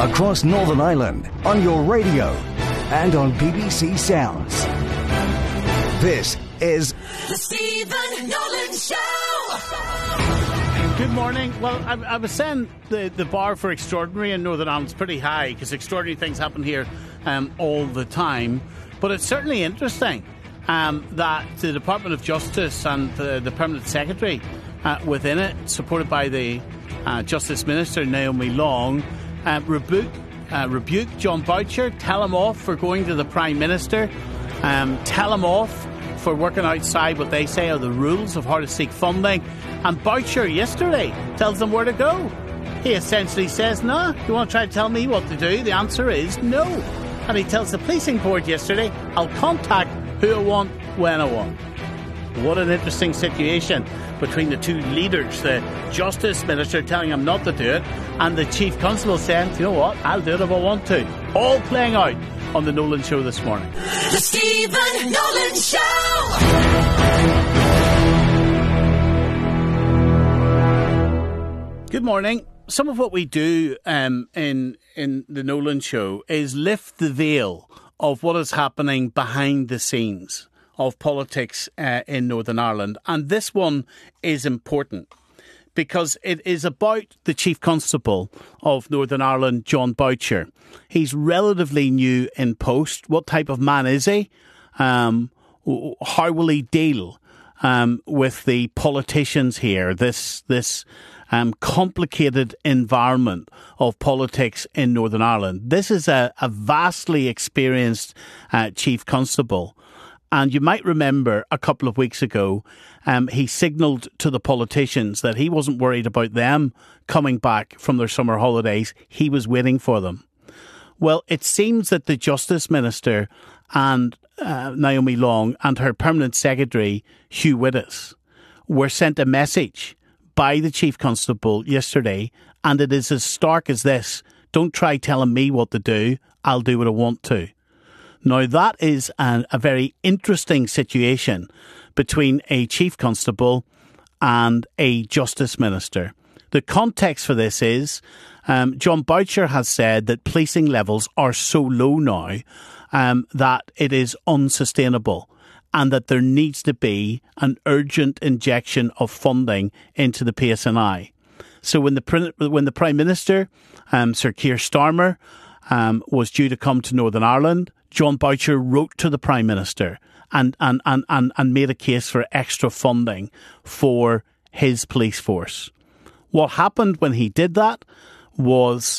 across Northern Ireland, on your radio and on BBC Sounds. This is The Stephen Nolan Show. Good morning. Well, I was saying the bar for extraordinary in Northern Ireland is pretty high because extraordinary things happen here all the time. But it's certainly interesting that the Department of Justice and the Permanent Secretary within it, supported by the Justice Minister, Naomi Long, rebuke John Boucher, tell him off for going to the Prime Minister, tell him off for working outside what they say are the rules of how to seek funding. And Boucher yesterday tells them where to go. He essentially says, no, you want to try to tell me what to do? The answer is no. And he tells the policing board yesterday, I'll contact who I want, when I want. What an interesting situation between the two leaders, the Justice Minister telling him not to do it, and the Chief Constable saying, you know what, I'll do it if I want to. All playing out on the Nolan Show this morning. The Stephen Nolan Show. Good morning. Some of what we do in the Nolan Show is lift the veil of what is happening behind the scenes of politics in Northern Ireland. And this one is important because it is about the Chief Constable of Northern Ireland, John Boucher. He's relatively new in post. What type of man is he? How will he deal with the politicians here? This complicated environment of politics in Northern Ireland. This is a vastly experienced Chief Constable. And you might remember a couple of weeks ago, he signalled to the politicians that he wasn't worried about them coming back from their summer holidays. He was waiting for them. Well, it seems that the Justice Minister and Naomi Long and her Permanent Secretary, Hugh Whittis, were sent a message by the Chief Constable yesterday, and it is as stark as this. Don't try telling me what to do. I'll do what I want to. Now, that is a very interesting situation between a Chief Constable and a Justice Minister. The context for this is John Boucher has said that policing levels are so low now that it is unsustainable and that there needs to be an urgent injection of funding into the PSNI. So when the Prime Minister, Sir Keir Starmer, was due to come to Northern Ireland, John Boucher wrote to the Prime Minister and made a case for extra funding for his police force. What happened when he did that was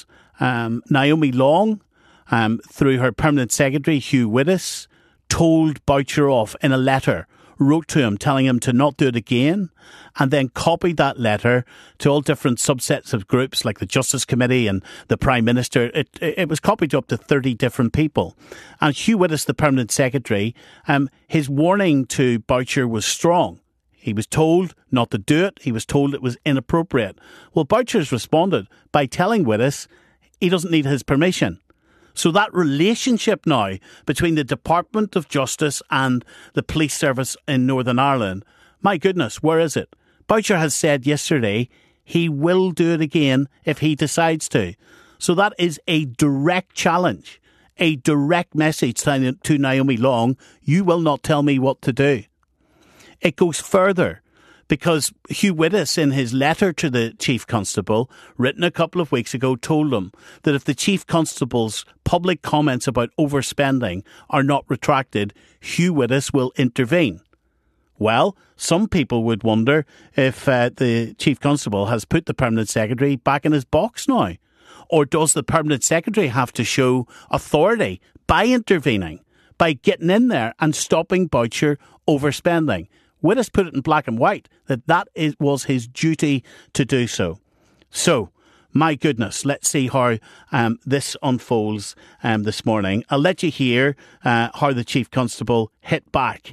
Naomi Long, through her Permanent Secretary, Hugh Whittis, told Boucher off in a letter, wrote to him telling him to not do it again, and then copied that letter to all different subsets of groups like the Justice Committee and the Prime Minister. It was copied to up to 30 different people. And Hugh Whittis, the Permanent Secretary, his warning to Boucher was strong. He was told not to do it. He was told it was inappropriate. Well, Boucher's responded by telling Whittis he doesn't need his permission. So that relationship now between the Department of Justice and the police service in Northern Ireland, my goodness, where is it? Boucher has said yesterday he will do it again if he decides to. So that is a direct challenge, a direct message to Naomi Long. You will not tell me what to do. It goes further, because Hugh Whittis, in his letter to the Chief Constable, written a couple of weeks ago, told him that if the Chief Constable's public comments about overspending are not retracted, Hugh Whittis will intervene. Well, some people would wonder if the Chief Constable has put the Permanent Secretary back in his box now. Or does the Permanent Secretary have to show authority by intervening, by getting in there and stopping Boucher overspending? Whittis put it in black and white that was his duty to do so. So, my goodness, let's see how this unfolds this morning. I'll let you hear how the Chief Constable hit back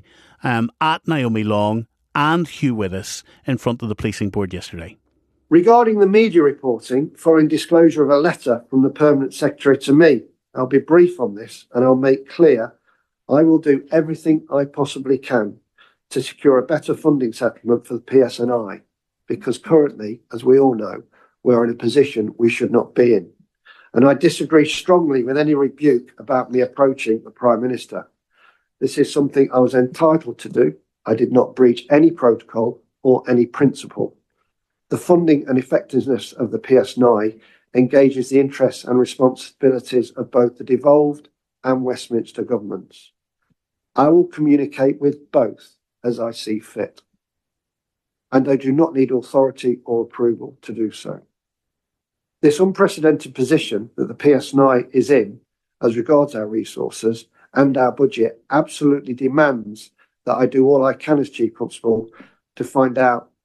at Naomi Long and Hugh Whittis in front of the policing board yesterday. Regarding the media reporting following disclosure of a letter from the Permanent Secretary to me, I'll be brief on this and I'll make clear I will do everything I possibly can to secure a better funding settlement for the PSNI, because currently, as we all know, we're in a position we should not be in. and I disagree strongly with any rebuke about me approaching the Prime Minister. This is something I was entitled to do. I did not breach any protocol or any principle. The funding and effectiveness of the PSNI engages the interests and responsibilities of both the devolved and Westminster governments. I will communicate with both as I see fit, and I do not need authority or approval to do so. This unprecedented position that the PSNI is in as regards our resources and our budget absolutely demands that I do all I can as Chief Constable to find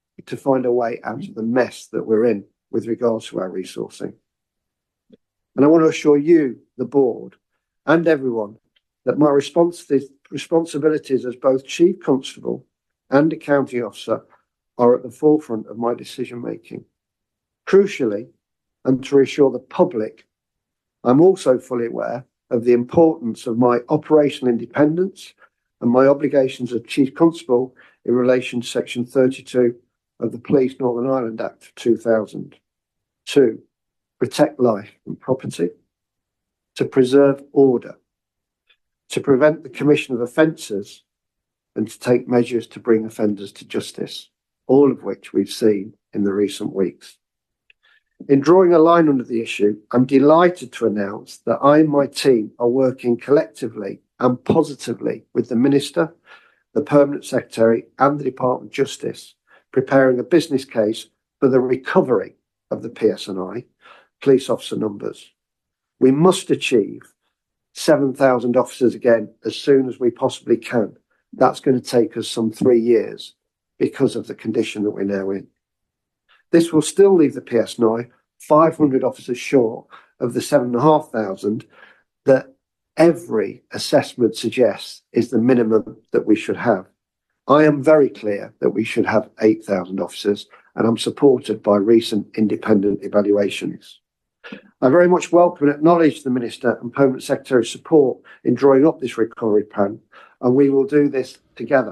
a way out of the mess that we're in with regards to our resourcing. And I want to assure you, the board, and everyone that my responsibilities as both Chief Constable and Accounting Officer are at the forefront of my decision making. Crucially, and to reassure the public, I'm also fully aware of the importance of my operational independence and my obligations as Chief Constable in relation to Section 32 of the Police Northern Ireland Act of 2000. To protect life and property, to preserve order, to prevent the commission of offences, and to take measures to bring offenders to justice, all of which we've seen in the recent weeks. In drawing a line under the issue, I'm delighted to announce that I and my team are working collectively and positively with the Minister, the Permanent Secretary and the Department of Justice, preparing a business case for the recovery of the PSNI, police officer numbers. We must achieve 7,000 officers again as soon as we possibly can. That's going to take us some 3 years because of the condition that we're now in. This will still leave the PSNI 500 officers short of the 7,500 that every assessment suggests is the minimum that we should have. I am very clear that we should have 8,000 officers, and I'm supported by recent independent evaluations. I very much welcome and acknowledge the Minister and Permanent Secretary's support in drawing up this recovery plan, and we will do this together.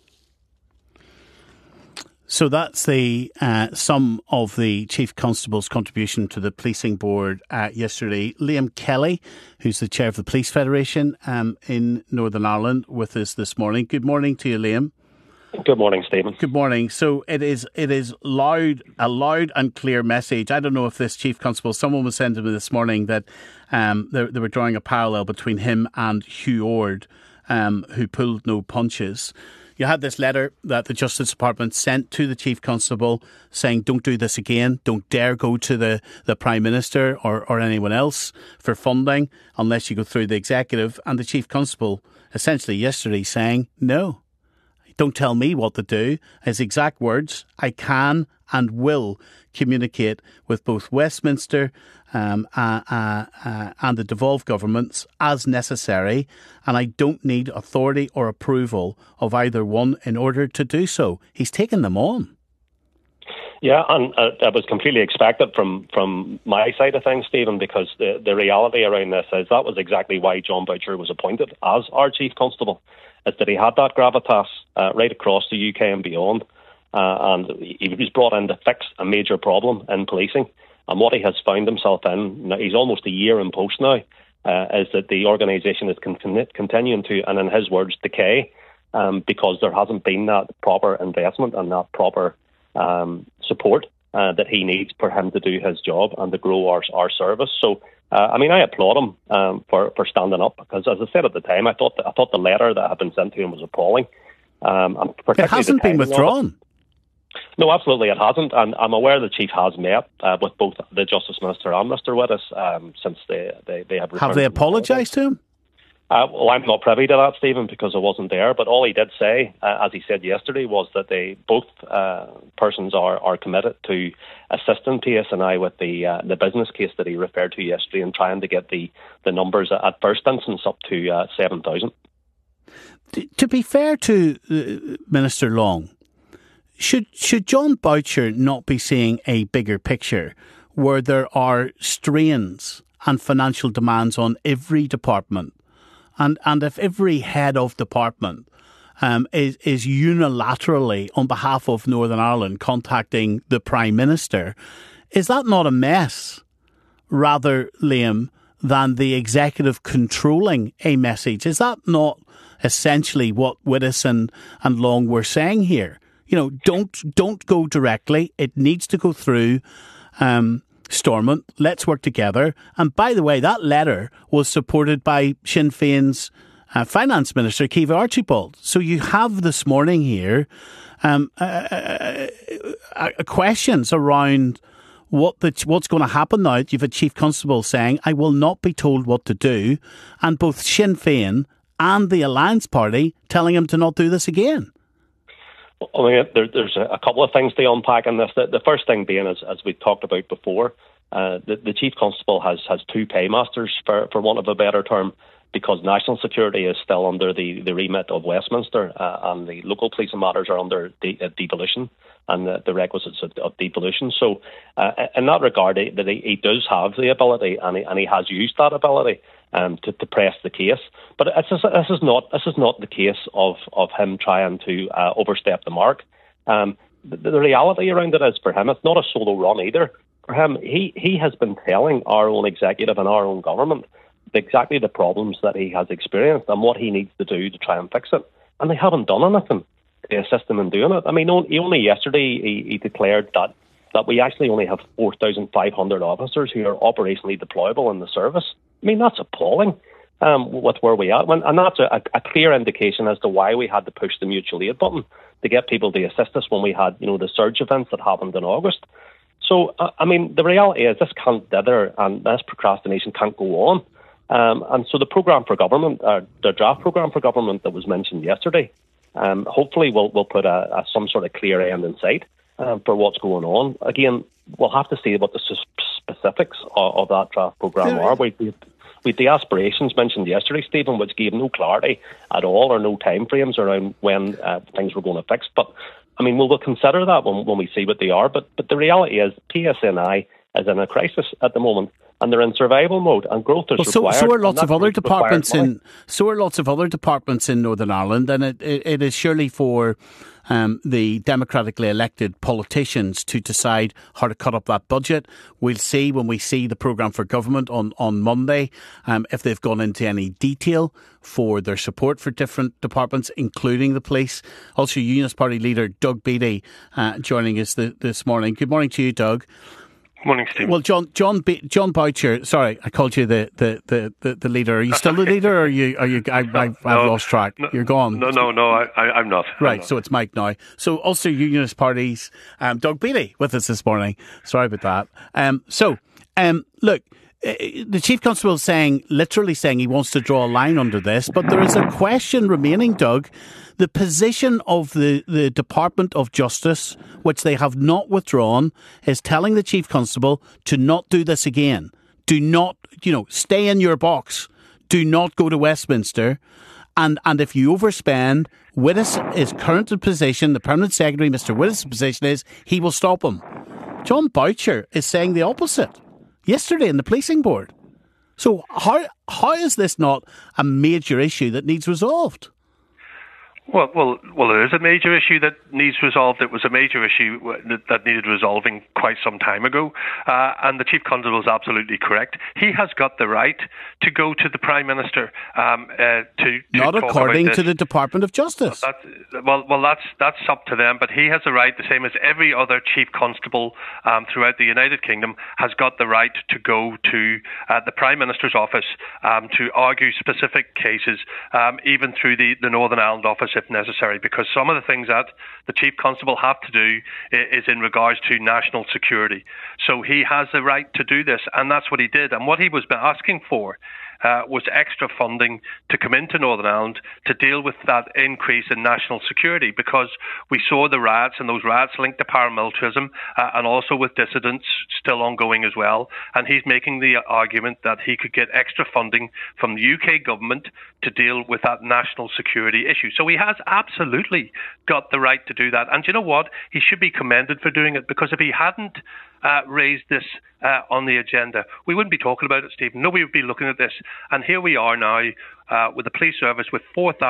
So that's the sum of the Chief Constable's contribution to the Policing Board yesterday. Liam Kelly, who's the Chair of the Police Federation in Northern Ireland, with us this morning. Good morning to you, Liam. Good morning, Stephen. Good morning. So it is a loud and clear message. I don't know if this Chief Constable, someone was saying to me this morning that they were drawing a parallel between him and Hugh Ord, who pulled no punches. You had this letter that the Justice Department sent to the Chief Constable saying, don't do this again, don't dare go to the Prime Minister or anyone else for funding unless you go through the Executive. And the Chief Constable essentially yesterday saying, no, don't tell me what to do. His exact words, I can and will communicate with both Westminster and the devolved governments as necessary, and I don't need authority or approval of either one in order to do so. He's taken them on. Yeah, and that was completely expected from my side of things, Stephen, because the reality around this is that was exactly why John Boucher was appointed as our Chief Constable, is that he had that gravitas right across the UK and beyond. And he was brought in to fix a major problem in policing. And what he has found himself in, he's almost a year in post now, is that the organisation is continuing to, and in his words, decay, because there hasn't been that proper investment and that proper support that he needs for him to do his job and to grow our service. So, I applaud him for standing up, because, as I said at the time, I thought the letter that had been sent to him was appalling. It hasn't been withdrawn. No, absolutely it hasn't, and I'm aware the Chief has met with both the Justice Minister and Mr Wittes since they have returned. Have they apologised to him? Well, I'm not privy to that, Stephen, because I wasn't there, but all he did say, as he said yesterday, was that both persons are committed to assisting PSNI with the business case that he referred to yesterday and trying to get the numbers at first instance up to 7,000. To be fair to Minister Long, should John Boucher not be seeing a bigger picture where there are strains and financial demands on every department, and if every head of department is unilaterally on behalf of Northern Ireland contacting the Prime Minister, is that not a mess rather, Liam, than the executive controlling a message. Is that not essentially what Wittes and Long were saying here? Don't go directly. It needs to go through Stormont. Let's work together. And by the way, that letter was supported by Sinn Féin's Finance Minister, Caoimhe Archibald. So you have this morning here questions around what's going to happen now. You've a Chief Constable saying, I will not be told what to do, and both Sinn Féin and the Alliance Party telling him to not do this again. I mean, there's a couple of things to unpack in this. The first thing being, as we talked about before, the Chief Constable has two paymasters, for want of a better term, because national security is still under the remit of Westminster, and the local policing matters are under devolution and the requisites of devolution. So in that regard, he does have the ability, and he has used that ability to press the case. But this is not the case of him trying to overstep the mark. The reality around it is, for him, it's not a solo run either. For him, he has been telling our own executive and our own government exactly the problems that he has experienced and what he needs to do to try and fix it. And they haven't done anything to assist him in doing it. I mean, only yesterday he declared that we actually only have 4,500 officers who are operationally deployable in the service. I mean, that's appalling with where we are. And that's a clear indication as to why we had to push the mutual aid button to get people to assist us when we had, the surge events that happened in August. So, I mean, the reality is this can't dither and this procrastination can't go on. And so the programme for government, the draft programme for government that was mentioned yesterday, hopefully we'll put some sort of clear end in sight for what's going on. Again, we'll have to see what the specifics of that draft programme are. We the aspirations mentioned yesterday, Stephen, which gave no clarity at all or no time frames around when things were going to fix. But, I mean, we'll consider that when we see what they are. But the reality is PSNI is in a crisis at the moment. And they're in survival mode, and growth is required. So are lots of other departments in Northern Ireland, and it is surely for the democratically elected politicians to decide how to cut up that budget. We'll see when we see the programme for government on Monday if they've gone into any detail for their support for different departments, including the police. Also, Unionist Party leader Doug Beattie joining us this morning. Good morning to you, Doug. Morning, Steve. Well, John Boucher. Sorry, I called you the leader. Are you still the leader, or are you? I've lost track. You're gone. No. I'm not. Right. So it's Mike now. So also Unionist Party's Doug Beattie with us this morning. Sorry about that. Look. The Chief Constable is literally saying he wants to draw a line under this, but there is a question remaining, Doug. The position of the Department of Justice, which they have not withdrawn, is telling the Chief Constable to not do this again. Do not, stay in your box. Do not go to Westminster. And if you overspend, Wittes' current position, the Permanent Secretary, Mr. Wittes' position is he will stop him. John Boucher is saying the opposite yesterday in the policing board. So how is this not a major issue that needs resolved? Well, it is a major issue that needs resolved. It was a major issue that needed resolving quite some time ago, and the Chief Constable is absolutely correct. He has got the right to go to the Prime Minister to not talk according about to the Department of Justice. That's up to them, but he has the right, the same as every other Chief Constable throughout the United Kingdom, has got the right to go to the Prime Minister's office to argue specific cases, even through the Northern Ireland office if necessary, because some of the things that the Chief Constable have to do is in regards to national security. So he has the right to do this, and that's what he did. And what he was asking for was extra funding to come into Northern Ireland to deal with that increase in national security, because we saw the riots, and those riots linked to paramilitarism and also with dissidents still ongoing as well. And he's making the argument that he could get extra funding from the UK government to deal with that national security issue. So he has absolutely got the right to do that. And you know what? He should be commended for doing it, because if he hadn't raised this on the agenda, we wouldn't be talking about it, Stephen. Nobody would be looking at this. And here we are now with the police service with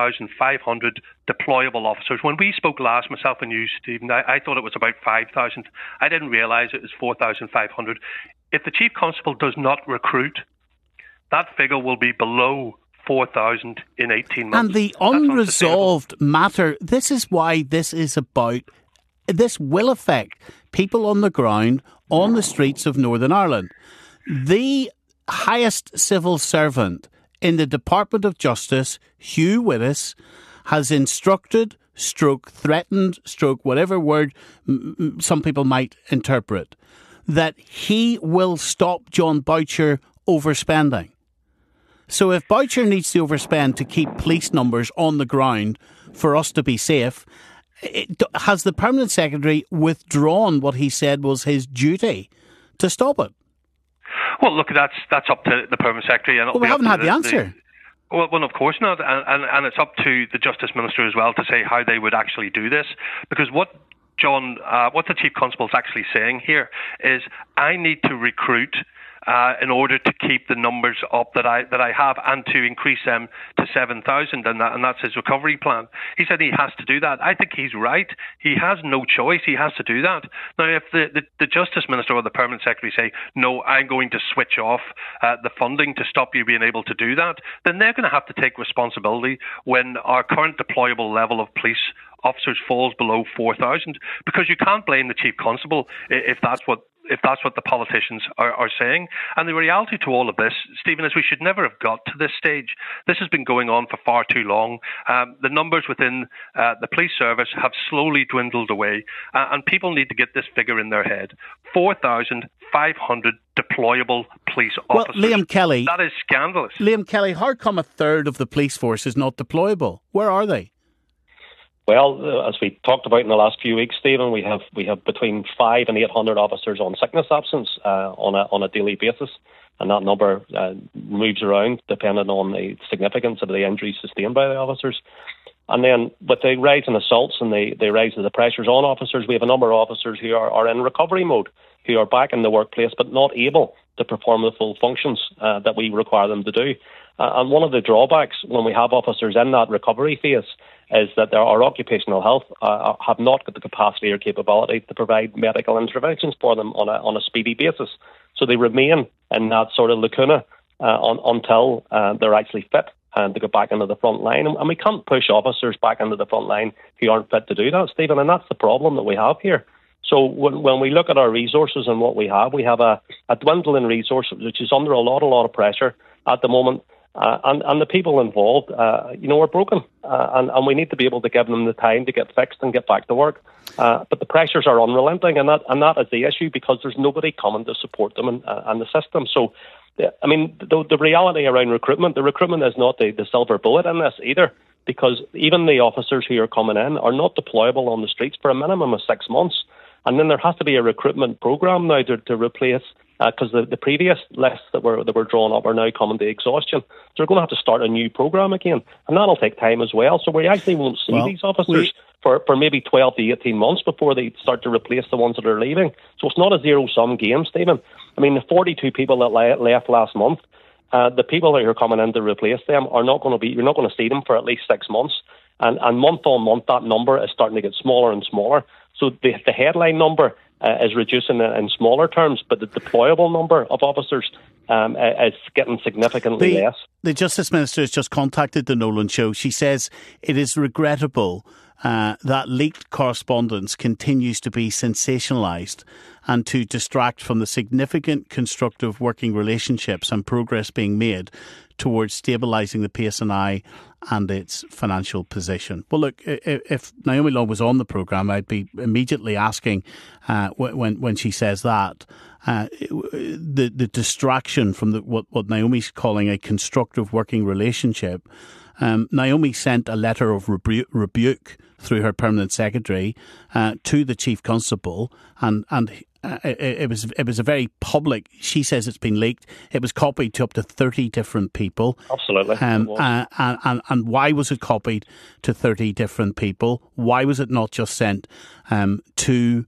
4,500 deployable officers. When we spoke last, myself and you, Stephen, I thought it was about 5,000. I didn't realise it was 4,500. if the Chief Constable does not recruit, that figure will be below 4,000 in 18 months. And the unresolved matter, this is why this is about, this will affect people on the ground, on the streets of Northern Ireland. The highest civil servant in the Department of Justice, Hugh Willis, has instructed, threatened, whatever word some people might interpret, that he will stop John Boucher overspending. So if Boucher needs to overspend to keep police numbers on the ground for us to be safe, has the Permanent Secretary withdrawn what he said was his duty to stop it? Well, look, that's up to the Permanent Secretary. And we haven't had the answer. Well, of course not. And it's up to the Justice Minister as well to say how they would actually do this. Because what the Chief Constable is actually saying here is, I need to recruit in order to keep the numbers up that I have and to increase them to 7,000, and that's his recovery plan. He said he has to do that. I think he's right. He has no choice. He has to do that. Now, if the Justice Minister or the Permanent Secretary say, no, I'm going to switch off the funding to stop you being able to do that, then they're going to have to take responsibility when our current deployable level of police officers falls below 4,000, because you can't blame the Chief Constable if that's what the politicians are saying. And the reality to all of this, Stephen, is we should never have got to this stage. This has been going on for far too long. The numbers within the police service have slowly dwindled away, and people need to get this figure in their head. 4,500 deployable police officers. Well, Liam Kelly, that is scandalous. Liam Kelly, how come a third of the police force is not deployable? Where are they? Well, as we talked about in the last few weeks, Stephen, we have between 500 and 800 officers on sickness absence on a daily basis, and that number moves around depending on the significance of the injuries sustained by the officers. And then with the rise in assaults and the rise of the pressures on officers, we have a number of officers who are in recovery mode, who are back in the workplace but not able to perform the full functions that we require them to do. And one of the drawbacks when we have officers in that recovery phase is that our occupational health have not got the capacity or capability to provide medical interventions for them on a speedy basis. So they remain in that sort of lacuna until they're actually fit and to get back into the front line. And we can't push officers back into the front line who aren't fit to do that, Stephen, and that's the problem that we have here. So when we look at our resources and what we have a dwindling resource which is under a lot of pressure at the moment. And the people involved, are broken, and we need to be able to give them the time to get fixed and get back to work. But the pressures are unrelenting, and that is the issue, because there's nobody coming to support them and the system. So, I mean, the reality around recruitment, the recruitment is not the silver bullet in this either, because even the officers who are coming in are not deployable on the streets for a minimum of 6 months. And then there has to be a recruitment programme now to replace, because the previous lists that were drawn up are now coming to exhaustion. So we're going to have to start a new programme again, and that'll take time as well. So we actually won't see these officers for maybe 12 to 18 months before they start to replace the ones that are leaving. So it's not a zero-sum game, Stephen. I mean, the 42 people that left last month, the people that are coming in to replace them are not going to be. You're not going to see them for at least 6 months, and month on month that number is starting to get smaller and smaller. So the headline number is reducing in smaller terms, but the deployable number of officers is getting significantly less. The Justice Minister has just contacted the Nolan Show. She says it is regrettable that leaked correspondence continues to be sensationalised and to distract from the significant constructive working relationships and progress being made towards stabilising the PSNI and its financial position. Well, look, if Naomi Long was on the programme, I'd be immediately asking, when she says that, the distraction from what Naomi's calling a constructive working relationship. Naomi sent a letter of rebuke through her Permanent Secretary to the Chief Constable, and it was a very public. She says it's been leaked. It was copied to up to 30 different people. Absolutely. And why was it copied to 30 different people? Why was it not just sent to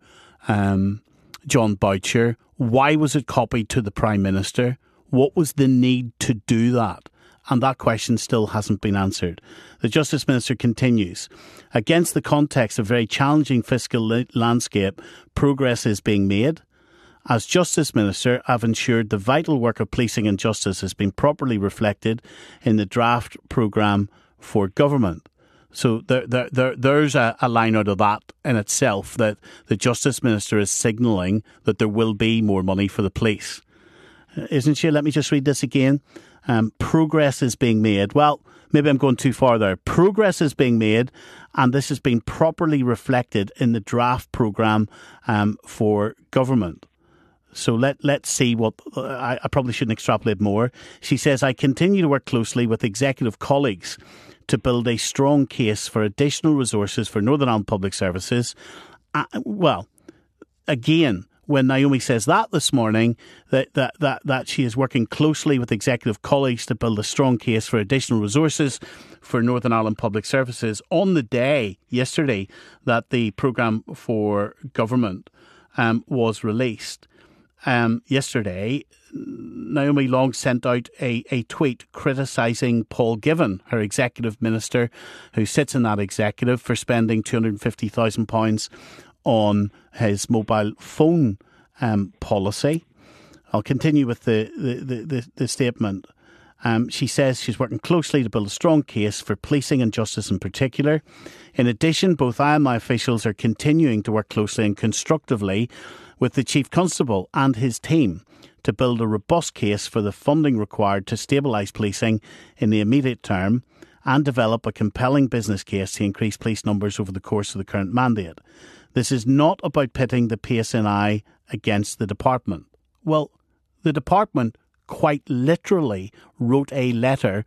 John Boucher? Why was it copied to the Prime Minister? What was the need to do that? And that question still hasn't been answered. The Justice Minister continues, against the context of a very challenging fiscal landscape, progress is being made. As Justice Minister, I've ensured the vital work of policing and justice has been properly reflected in the draft programme for government. So there's a line out of that in itself, that the Justice Minister is signalling that there will be more money for the police. Isn't she? Let me just read this again. Progress is being made. Well, maybe I'm going too far there. Progress is being made, and this has been properly reflected in the draft programme for government. So let's see what... I probably shouldn't extrapolate more. She says, I continue to work closely with executive colleagues to build a strong case for additional resources for Northern Ireland Public Services. Well, again, when Naomi says that this morning, that she is working closely with executive colleagues to build a strong case for additional resources for Northern Ireland Public Services, on the day, yesterday, that the programme for government was released. Yesterday, Naomi Long sent out a tweet criticising Paul Givan, her executive minister, who sits in that executive, for spending £250,000 on his mobile phone policy. I'll continue with the statement. She says she's working closely to build a strong case for policing and justice in particular. In addition, both I and my officials are continuing to work closely and constructively with the Chief Constable and his team to build a robust case for the funding required to stabilise policing in the immediate term and develop a compelling business case to increase police numbers over the course of the current mandate. This is not about pitting the PSNI against the department. Well, the department quite literally wrote a letter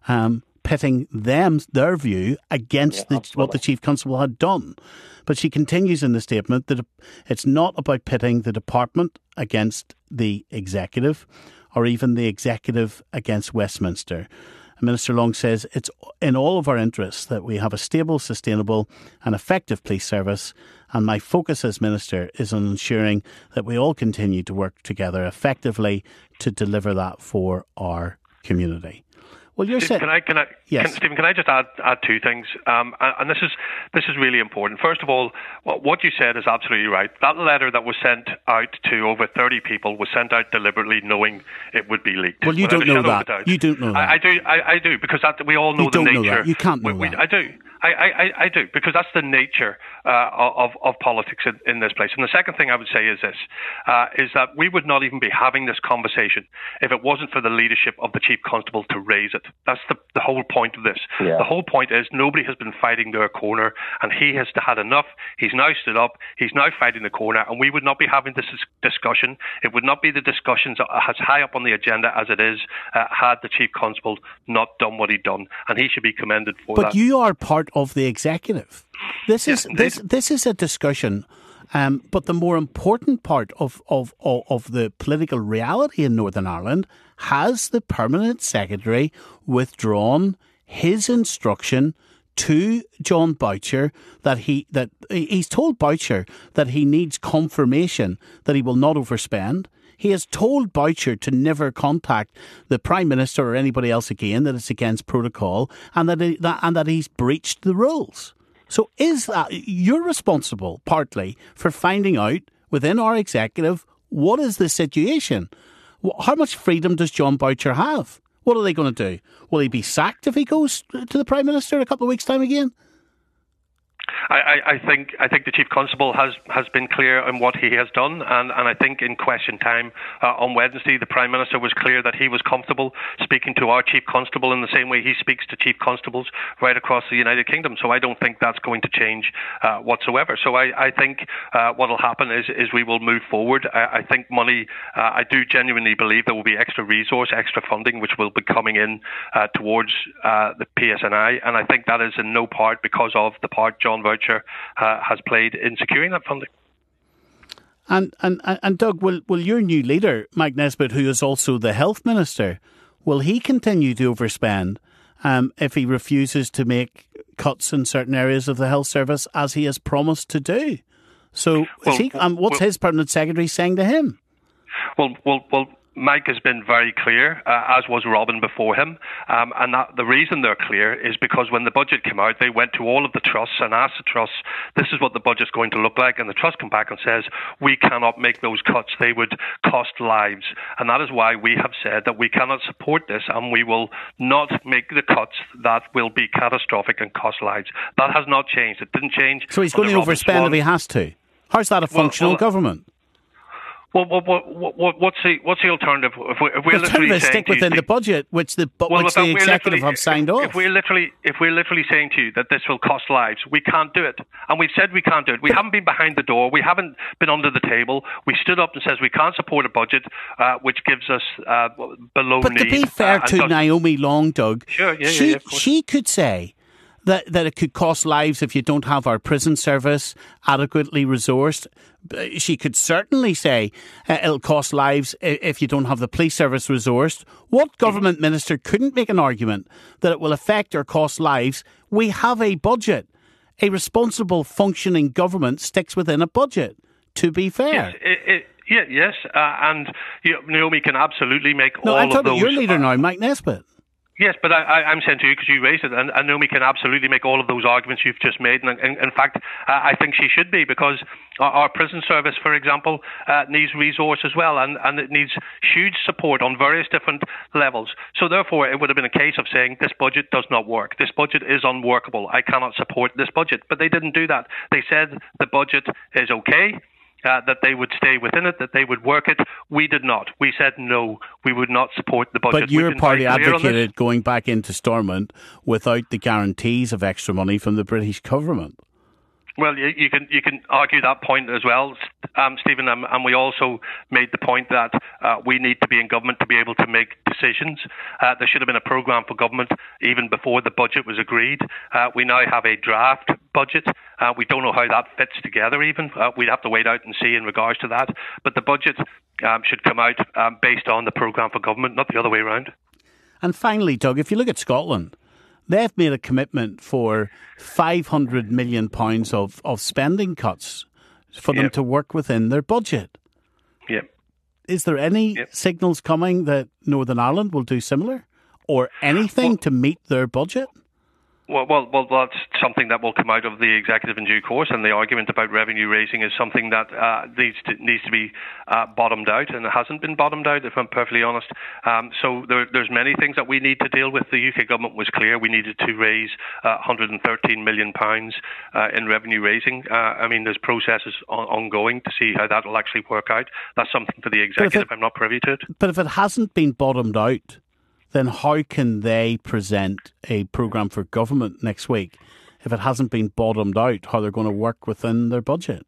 pitting their view against what the Chief Constable had done. But she continues in the statement that it's not about pitting the department against the executive or even the executive against Westminster. Minister Long says it's in all of our interests that we have a stable, sustainable and effective police service, and my focus as Minister is on ensuring that we all continue to work together effectively to deliver that for our community. Well, you're saying... Yes. Stephen, can I just add two things? And this is really important. First of all, what you said is absolutely right. That letter that was sent out to over 30 people was sent out deliberately, knowing it would be leaked. Well, you don't know that. You don't know that. I do, because we all know the nature. Know that. You can't know that. I do. I do, because that's the nature of politics in this place. And the second thing I would say is this, is that we would not even be having this conversation if it wasn't for the leadership of the Chief Constable to raise it. That's the whole point of this. Yeah. The whole point is nobody has been fighting their corner, and he has had enough. He's now stood up. He's now fighting the corner, and we would not be having this discussion. It would not be the discussions as high up on the agenda as it is had the Chief Constable not done what he'd done, and he should be commended for that. But you are part of the executive. This is a discussion, but the more important part of the political reality in Northern Ireland, has the Permanent Secretary withdrawn his instruction to John Boucher that he's told Boucher that he needs confirmation that he will not overspend. He has told Boucher to never contact the Prime Minister or anybody else again, that it's against protocol, and that he's breached the rules. So is that you're responsible partly for finding out within our executive what is the situation? How much freedom does John Boucher have? What are they going to do? Will he be sacked if he goes to the Prime Minister in a couple of weeks' time again? I think the Chief Constable has been clear on what he has done, and I think in question time on Wednesday, the Prime Minister was clear that he was comfortable speaking to our Chief Constable in the same way he speaks to Chief Constables right across the United Kingdom. So I don't think that's going to change whatsoever. So I think what will happen is we will move forward. I think money, I do genuinely believe there will be extra resource, extra funding, which will be coming in towards the PSNI, and I think that is in no part because of the part John Boucher has played in securing that funding. And Doug, will your new leader, Mike Nesbitt, who is also the Health Minister, will he continue to overspend if he refuses to make cuts in certain areas of the health service as he has promised to do? So what's his Permanent Secretary saying to him? Well, Mike has been very clear, as was Robin before him, and that the reason they're clear is because when the budget came out, they went to all of the trusts and asked the trusts, this is what the budget's going to look like, and the trust come back and says, we cannot make those cuts, they would cost lives, and that is why we have said that we cannot support this, and we will not make the cuts that will be catastrophic and cost lives. That has not changed. It didn't change. So he's going to overspend if he has to. How's that a functional government? Well, what's the alternative? If we're the alternative is stick within the budget, which the executive have signed off. If we're literally saying to you that this will cost lives, we can't do it, and we've said we can't do it. We haven't been behind the door. We haven't been under the table. We stood up and says we can't support a budget which gives us below need. But to be fair to Naomi Long, Doug, she could say that it could cost lives if you don't have our prison service adequately resourced. She could certainly say it'll cost lives if you don't have the police service resourced. What government minister couldn't make an argument that it will affect or cost lives? We have a budget. A responsible, functioning government sticks within a budget, to be fair. Yes, and Naomi can absolutely make all of those... No, I'm talking about your leader now, Mike Nesbitt. Yes, but I'm saying to you, because you raised it, and Naomi can absolutely make all of those arguments you've just made. And in fact, I think she should be, because our prison service, for example, needs resource as well, and it needs huge support on various different levels. So therefore, it would have been a case of saying, this budget does not work. This budget is unworkable. I cannot support this budget. But they didn't do that. They said the budget is okay. That they would stay within it, that they would work it. We did not. We said no, we would not support the budget. But your party advocated going back into Stormont without the guarantees of extra money from the British government. Well, you can argue that point as well, Stephen, and we also made the point that we need to be in government to be able to make decisions. There should have been a programme for government even before the budget was agreed. We now have a draft budget. We don't know how that fits together even. We'd have to wait out and see in regards to that. But the budget should come out based on the programme for government, not the other way around. And finally, Doug, if you look at Scotland, they've made a commitment for £500 million of spending cuts for them to work within their budget. Yep. Is there any signals coming that Northern Ireland will do similar, or anything to meet their budget? Well, that's something that will come out of the executive in due course, and the argument about revenue raising is something that needs to be bottomed out, and it hasn't been bottomed out, if I'm perfectly honest. So there's many things that we need to deal with. The UK government was clear we needed to raise £113 million in revenue raising. I mean, there's processes ongoing to see how that will actually work out. That's something for the executive. I'm not privy to it. But if it hasn't been bottomed out, then how can they present a programme for government next week if it hasn't been bottomed out how they're going to work within their budget?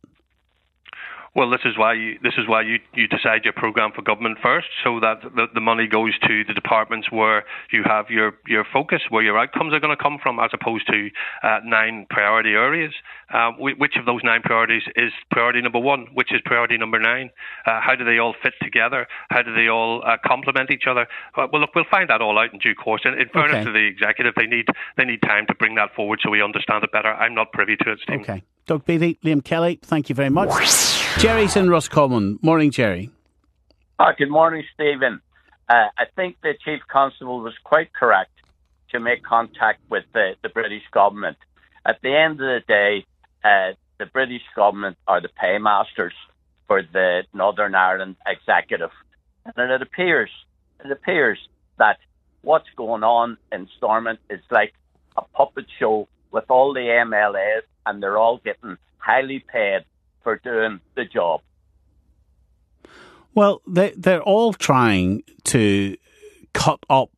Well, this is why you decide your programme for government first, so that the money goes to the departments where you have your focus, where your outcomes are going to come from, as opposed to 9 priority areas. Which of those 9 priorities is priority number 1? Which is priority number 9? How do they all fit together? How do they all complement each other? Well, look, we'll find that all out in due course. And in fairness to the executive, they need time to bring that forward so we understand it better. I'm not privy to it, Stephen. Okay. Doug Beattie, Liam Kelly, thank you very much. Jerry's in Roscommon. Morning, Jerry. Good morning, Stephen. I think the Chief Constable was quite correct to make contact with the British government. At the end of the day, the British government are the paymasters for the Northern Ireland executive. And it appears that what's going on in Stormont is like a puppet show with all the MLAs, and they're all getting highly paid for doing the job. Well, they're all trying to cut up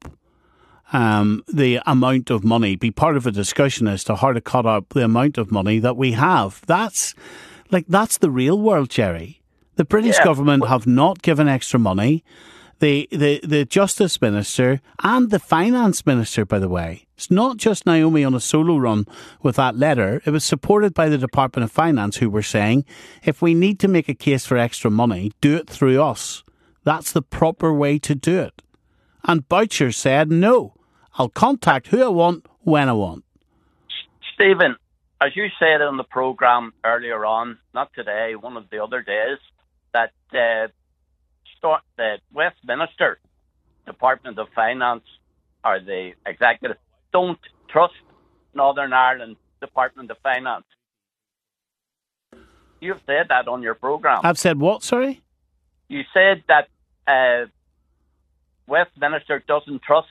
the amount of money, be part of a discussion as to how to cut up the amount of money that we have. That's the real world, Jerry. The British government have not given extra money. The Justice Minister and the Finance Minister, by the way. It's not just Naomi on a solo run with that letter. It was supported by the Department of Finance, who were saying, if we need to make a case for extra money, do it through us. That's the proper way to do it. And Boucher said, no, I'll contact who I want, when I want. Stephen, as you said on the programme earlier on, not today, one of the other days, that the Westminster Department of Finance or the executive don't trust Northern Ireland Department of Finance. You've said that on your programme. I've said what, sorry? You said that Westminster doesn't trust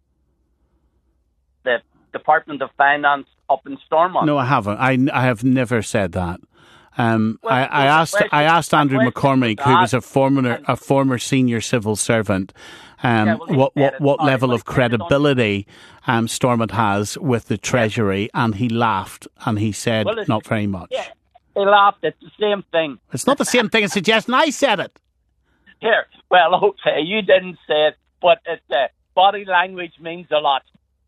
the Department of Finance up in Stormont. No, I haven't. I have never said that. I asked Andrew McCormick, who was a former senior civil servant, what level of credibility Stormont has with the Treasury, and he laughed and he said not very much. Yeah, he laughed. It's the same thing. It's not the same thing as suggesting I said it. Here, well, okay, you didn't say it, but body language means a lot.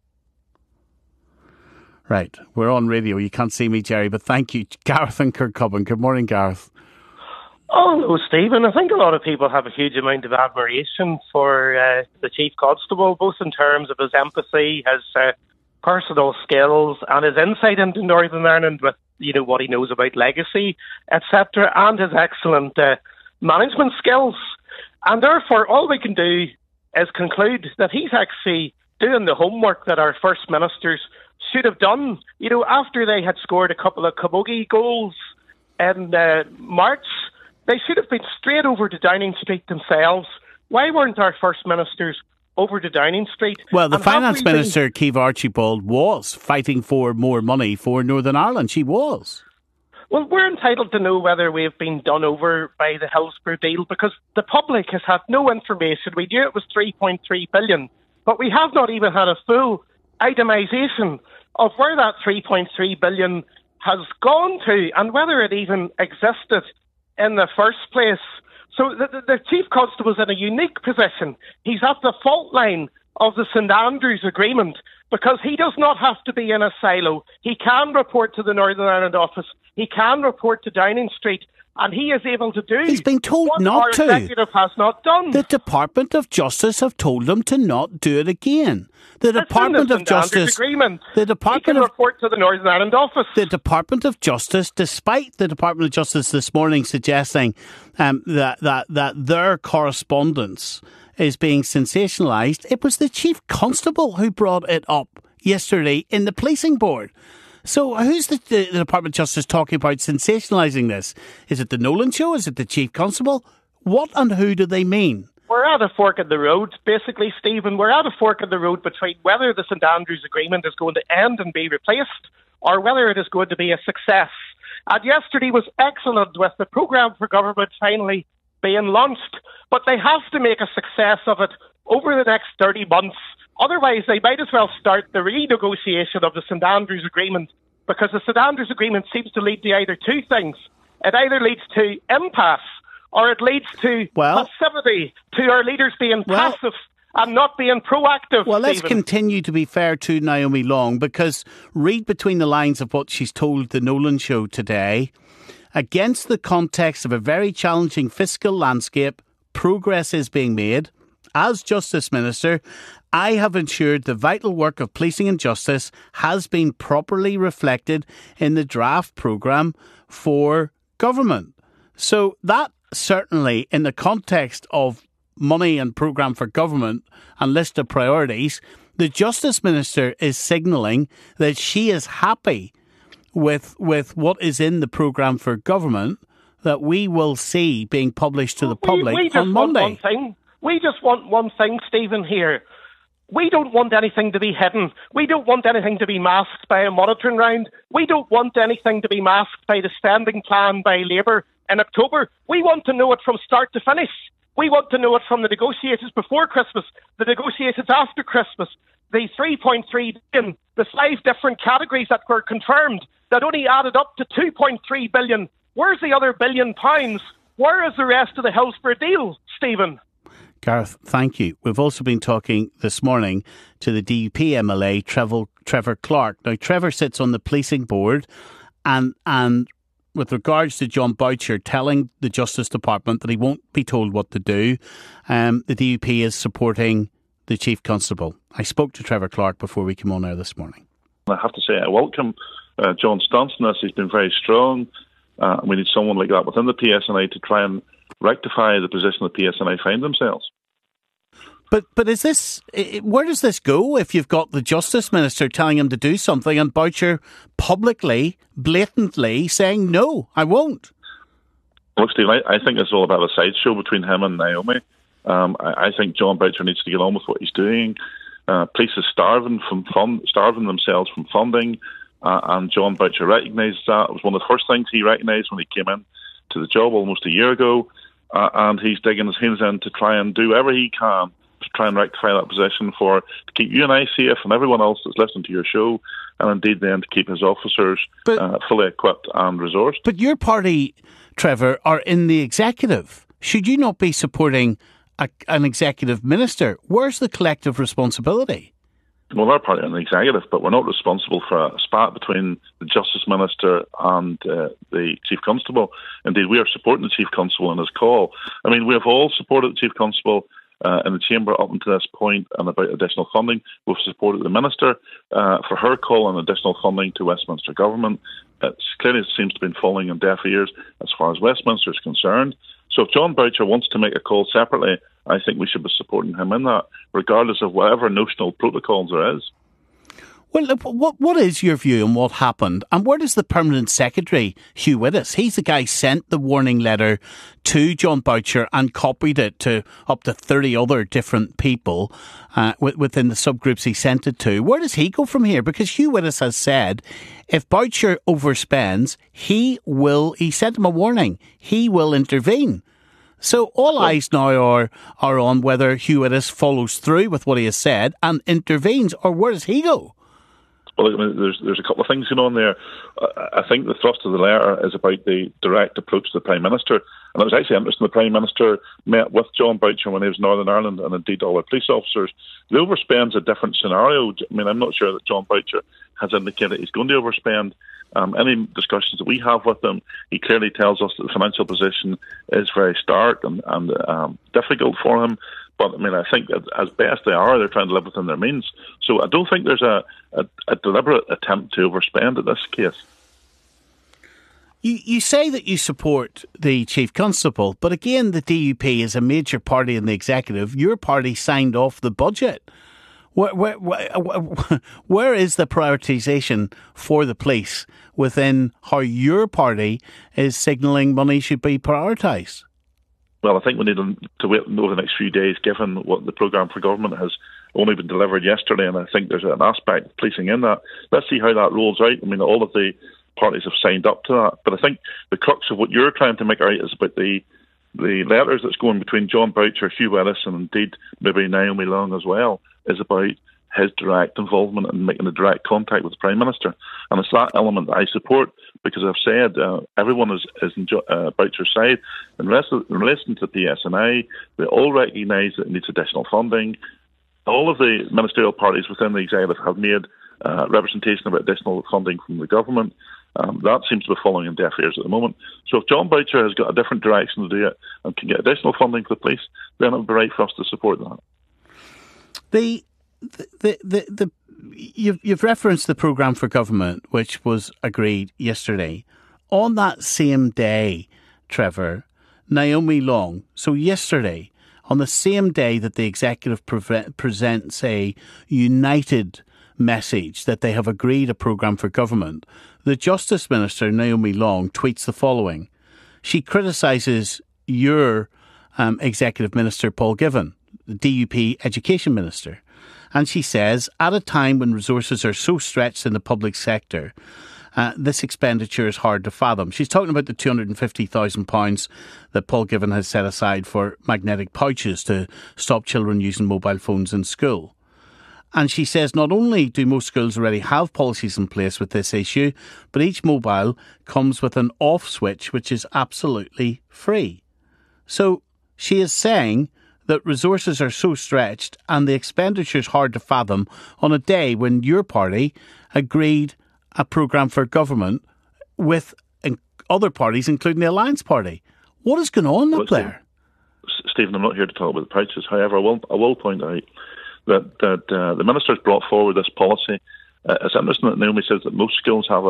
Right, we're on radio. You can't see me, Jerry, but thank you. Gareth and Kirkcudbright. Good morning, Gareth. Oh, no, Stephen. I think a lot of people have a huge amount of admiration for the Chief Constable, both in terms of his empathy, his personal skills, and his insight into Northern Ireland with, what he knows about legacy, etc., and his excellent management skills. And therefore, all we can do is conclude that he's actually doing the homework that our First Ministers should have done, after they had scored a couple of camogie goals in March. They should have been straight over to Downing Street themselves. Why weren't our First Ministers over to Downing Street? Well, the Finance Minister, Keith Archibald, was fighting for more money for Northern Ireland. She was. Well, we're entitled to know whether we've been done over by the Hillsborough deal, because the public has had no information. We knew it was 3.3 billion, but we have not even had a full itemisation of where that 3.3 billion has gone to and whether it even existed in the first place. So the Chief Constable's in a unique position. He's at the fault line of the St Andrews Agreement because he does not have to be in a silo. He can report to the Northern Ireland office. He can report to Downing Street. And he is able to do. He's been told what not our to. executive has not done. The Department of Justice have told him to not do it again. The Department of Justice. Agreement. The Department he can of report to the Northern Ireland office. The Department of Justice, despite the Department of Justice this morning suggesting that their correspondence is being sensationalised, it was the Chief Constable who brought it up yesterday in the policing board. So who's the Department of Justice talking about sensationalising this? Is it the Nolan Show? Is it the Chief Constable? What and who do they mean? We're at a fork in the road, basically, Stephen. We're at a fork in the road between whether the St Andrews Agreement is going to end and be replaced or whether it is going to be a success. And yesterday was excellent with the programme for government finally being launched. But they have to make a success of it over the next 30 months. Otherwise, they might as well start the renegotiation of the St Andrews Agreement, because the St Andrews Agreement seems to lead to either two things. It either leads to impasse or it leads to passivity, to our leaders being passive and not being proactive. Well, let's Stephen. continue to be fair to Naomi Long, because read between the lines of what she's told the Nolan Show today. Against the context of a very challenging fiscal landscape, progress is being made. As Justice Minister, I have ensured the vital work of policing and justice has been properly reflected in the draft programme for government. So that certainly, in the context of money and programme for government and list of priorities, the Justice Minister is signalling that she is happy with what is in the programme for government that we will see being published to the public on Monday. We just want one thing, Stephen, here. We don't want anything to be hidden. We don't want anything to be masked by a monitoring round. We don't want anything to be masked by the spending plan by Labour in October. We want to know it from start to finish. We want to know it from the negotiations before Christmas, the negotiations after Christmas, the 3.3 billion, the 5 different categories that were confirmed that only added up to 2.3 billion. Where's the other £1 billion? Where is the rest of the Hillsborough deal, Stephen? Gareth, thank you. We've also been talking this morning to the DUP MLA, Trevor Clark. Now, Trevor sits on the policing board and with regards to John Boucher telling the Justice Department that he won't be told what to do, the DUP is supporting the Chief Constable. I spoke to Trevor Clark before we came on air this morning. I have to say I welcome John Stanston. He's been very strong. We need someone like that within the PSNI to try and rectify the position that PSNI find themselves. But is this, where does this go if you've got the Justice Minister telling him to do something and Boucher publicly, blatantly saying, no, I won't? Look, Steve, I think it's all about a sideshow between him and Naomi. I think John Boucher needs to get on with what he's doing. Police is starving themselves from funding, and John Boucher recognised that. It was one of the first things he recognised when he came in to the job almost a year ago, and he's digging his heels in to try and do whatever he can to try and rectify that position to keep you and I safe and everyone else that's listening to your show, and indeed then to keep his officers fully equipped and resourced. But your party, Trevor, are in the executive. Should you not be supporting an executive minister? Where's the collective responsibility? Well, our party are in the executive, but we're not responsible for a spat between the Justice Minister and the Chief Constable. Indeed, we are supporting the Chief Constable in his call. I mean, we have all supported the Chief Constable in the Chamber up until this point and about additional funding. We've supported the Minister for her call on additional funding to Westminster Government. Clearly, it seems to have been falling on deaf ears as far as Westminster is concerned. So if John Boucher wants to make a call separately, I think we should be supporting him in that, regardless of whatever notional protocols there is. Well, what is your view on what happened? And where does the Permanent Secretary, Hugh Whittis, he's the guy sent the warning letter to John Boucher and copied it to up to 30 other different people within the subgroups he sent it to. Where does he go from here? Because Hugh Whittis has said if Boucher overspends, he sent him a warning, he will intervene. So all eyes now are on whether Hugh Whittis follows through with what he has said and intervenes, or where does he go? Well, I mean, there's a couple of things going on there. I think the thrust of the letter is about the direct approach to the Prime Minister. And it was actually interesting, the Prime Minister met with John Boucher when he was in Northern Ireland, and indeed all our police officers. The overspend's a different scenario. I mean, I'm not sure that John Boucher has indicated he's going to overspend. Any discussions that we have with him, he clearly tells us that the financial position is very stark and difficult for him. But I mean, I think as best they are, they're trying to live within their means. So I don't think there's a deliberate attempt to overspend in this case. You say that you support the Chief Constable, but again, the DUP is a major party in the executive. Your party signed off the budget. Where is the prioritisation for the police within how your party is signalling money should be prioritised? Well, I think we need to wait over the next few days, given what the programme for government has only been delivered yesterday, and I think there's an aspect of policing in that. Let's see how that rolls out. I mean, all of the parties have signed up to that, but I think the crux of what you're trying to make out is about the letters that's going between John Boucher, Hugh Whittis, and indeed maybe Naomi Long as well, is about his direct involvement and making a direct contact with the Prime Minister. And it's that element that I support, because I've said everyone is on Boucher's side. In relation to the PSNI, they all recognise that it needs additional funding. All of the ministerial parties within the executive have made representation of additional funding from the government. That seems to be falling on deaf ears at the moment. So if John Boucher has got a different direction to do it and can get additional funding for the police, then it would be right for us to support that. You've referenced the programme for government, which was agreed yesterday. On that same day, Trevor, Naomi Long, so yesterday, on the same day that the executive presents a united message that they have agreed a programme for government, the Justice Minister, Naomi Long, tweets the following. She criticises your Executive Minister, Paul Givan, the DUP Education Minister. And she says, at a time when resources are so stretched in the public sector, this expenditure is hard to fathom. She's talking about the £250,000 that Paul Givan has set aside for magnetic pouches to stop children using mobile phones in school. And she says not only do most schools already have policies in place with this issue, but each mobile comes with an off switch, which is absolutely free. So she is saying that resources are so stretched and the expenditure is hard to fathom on a day when your party agreed a programme for government with other parties, including the Alliance Party. What is going on up there? Stephen, I'm not here to talk about the pouches. However, I will point out that the Minister's brought forward this policy. It's interesting that Naomi says that most schools have it.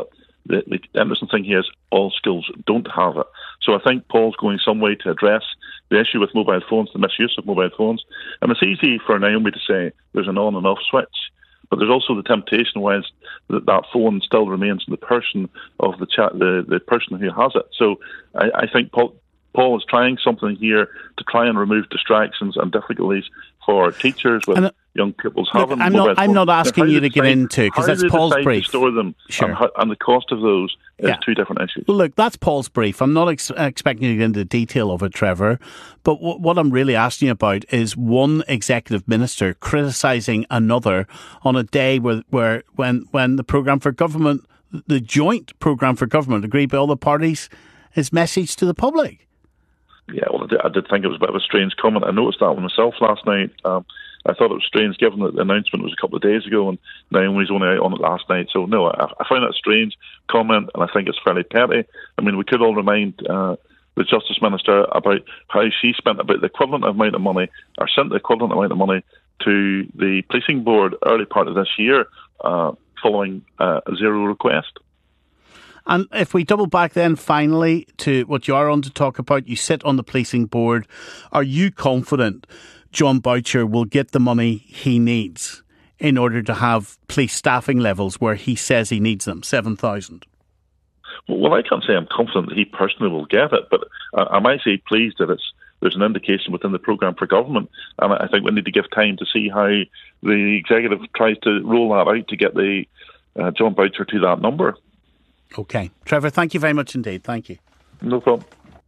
the interesting thing here is all schools don't have it. So I think Paul's going some way to address the issue with mobile phones, the misuse of mobile phones. And it's easy for Naomi to say there's an on and off switch, but there's also the temptation whilst that phone still remains in the person of the person who has it. So I think Paul is trying something here to try and remove distractions and difficulties for teachers with young pupils having mobile phones. I'm not asking you to get into, because that's Paul's brief. To store them, sure. and the cost of those is two different issues. Well, look, that's Paul's brief. I'm not expecting you to get into the detail of it, Trevor. But what I'm really asking you about is one executive minister criticising another on a day when the programme for government, the joint programme for government, agreed by all the parties, is messaged to the public. Yeah, well, I did think it was a bit of a strange comment. I noticed that one myself last night. I thought it was strange, given that the announcement was a couple of days ago, and Naomi's only out on it last night. So, no, I find that a strange comment, and I think it's fairly petty. I mean, we could all remind the Justice Minister about how she spent about the equivalent amount of money, or sent the equivalent amount of money to the policing board early part of this year, following a zero request. And if we double back then finally to what you are on to talk about, you sit on the policing board. Are you confident John Boucher will get the money he needs in order to have police staffing levels where he says he needs them, 7,000? Well, I can't say I'm confident that he personally will get it, but I'm actually pleased that there's an indication within the programme for government, and I think we need to give time to see how the executive tries to roll that out to get the John Boucher to that number. OK. Trevor, thank you very much indeed. Thank you. No problem.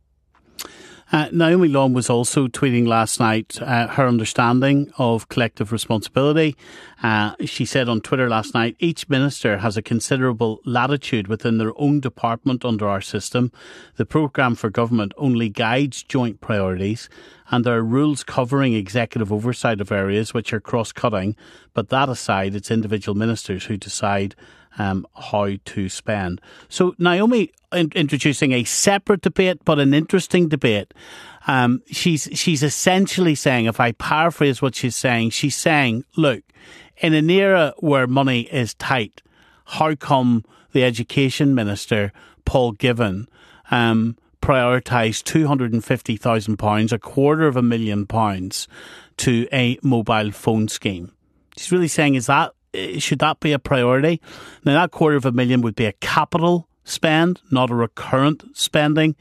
Naomi Long was also tweeting last night her understanding of collective responsibility. She said on Twitter last night, each minister has a considerable latitude within their own department under our system. The programme for government only guides joint priorities, and there are rules covering executive oversight of areas which are cross-cutting. But that aside, it's individual ministers who decide how to spend. So Naomi introducing a separate debate, but an interesting debate. She's essentially saying, if I paraphrase what she's saying, look, in an era where money is tight, how come the Education Minister, Paul Givan, prioritised £250,000, £250,000, to a mobile phone scheme? She's really saying, should that be a priority? Now, that £250,000 would be a capital spend, not a recurrent spend.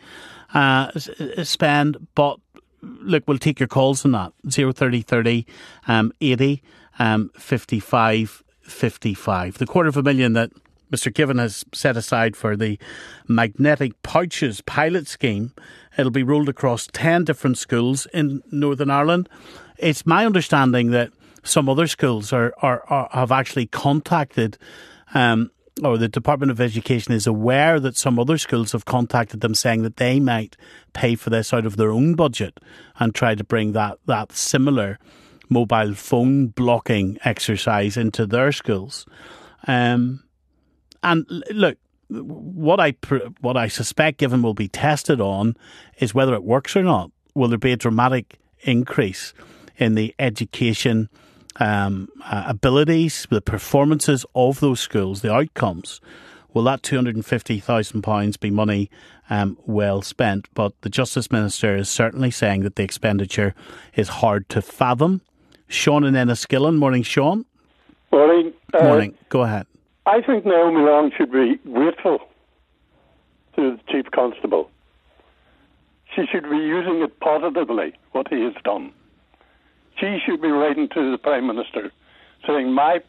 But look, we'll take your calls on that. 030 80 55 55. The £250,000 that Mr. Givan has set aside for the magnetic pouches pilot scheme, it'll be rolled across 10 different schools in Northern Ireland. It's my understanding that some other schools have actually contacted, or the Department of Education is aware that some other schools have contacted them saying that they might pay for this out of their own budget and try to bring that similar mobile phone blocking exercise into their schools. And look, what I suspect Givan will be tested on is whether it works or not. Will there be a dramatic increase in the education abilities, the performances of those schools, the outcomes? Will that £250,000 be money well spent? But the Justice Minister is certainly saying that the expenditure is hard to fathom. Sean in Enniskillen. Morning, Sean. Morning. Morning. Go ahead. I think Naomi Long should be grateful to the Chief Constable. She should be using it positively, what he has done. She should be writing to the Prime Minister saying, my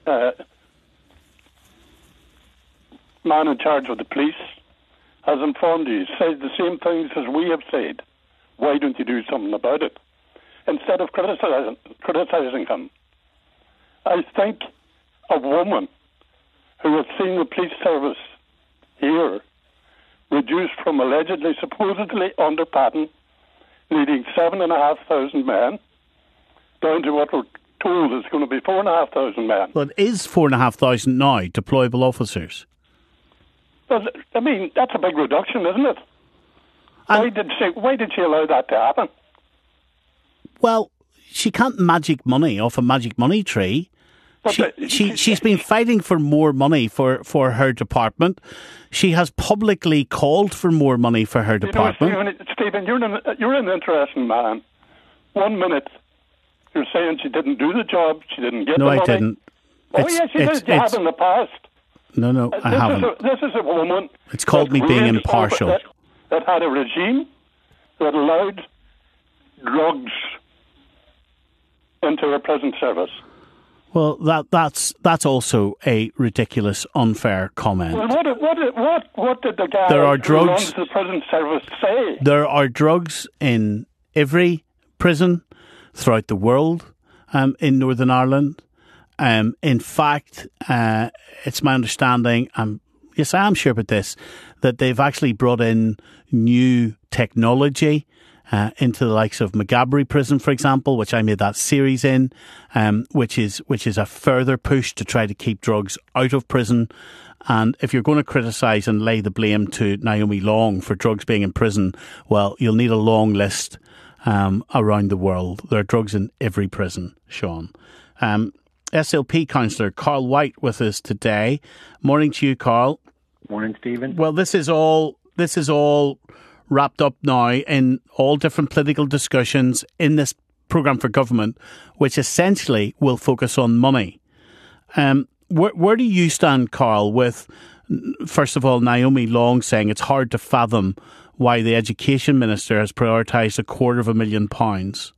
man in charge of the police has informed you, said the same things as we have said. Why don't you do something about it? Instead of criticising him. I think a woman who has seen the police service here reduced from allegedly, supposedly under Patton, leading 7,500 men, down to what we're told is going to be 4,500 men. Well, it is 4,500 now, deployable officers. But, I mean, that's a big reduction, isn't it? Why did she allow that to happen? Well, she can't magic money off a magic money tree. She's been fighting for more money for her department. She has publicly called for more money for her department. Stephen, you're an interesting man. 1 minute, you're saying she didn't do the job, she didn't get the money. No, I didn't. Oh, yes, you did. You have in the past. No, I haven't. This is a woman. It's called me being impartial. That had a regime that allowed drugs into her prison service. Well, that's also a ridiculous, unfair comment. Well, what did the guy who runs the prison service say? There are drugs in every prison throughout the world, in Northern Ireland. In fact, it's my understanding, yes, I am sure about this, that they've actually brought in new technology into the likes of Maghaberry Prison, for example, which I made that series in, which is a further push to try to keep drugs out of prison. And if you're going to criticise and lay the blame to Naomi Long for drugs being in prison, well, you'll need a long list around the world. There are drugs in every prison, Sean. SLP councillor Carl White with us today. Morning to you, Carl. Morning, Stephen. Well, this is all wrapped up now in all different political discussions in this programme for government, which essentially will focus on money. Where do you stand, Carl, with, first of all, Naomi Long saying it's hard to fathom why the Education Minister has prioritised £250,000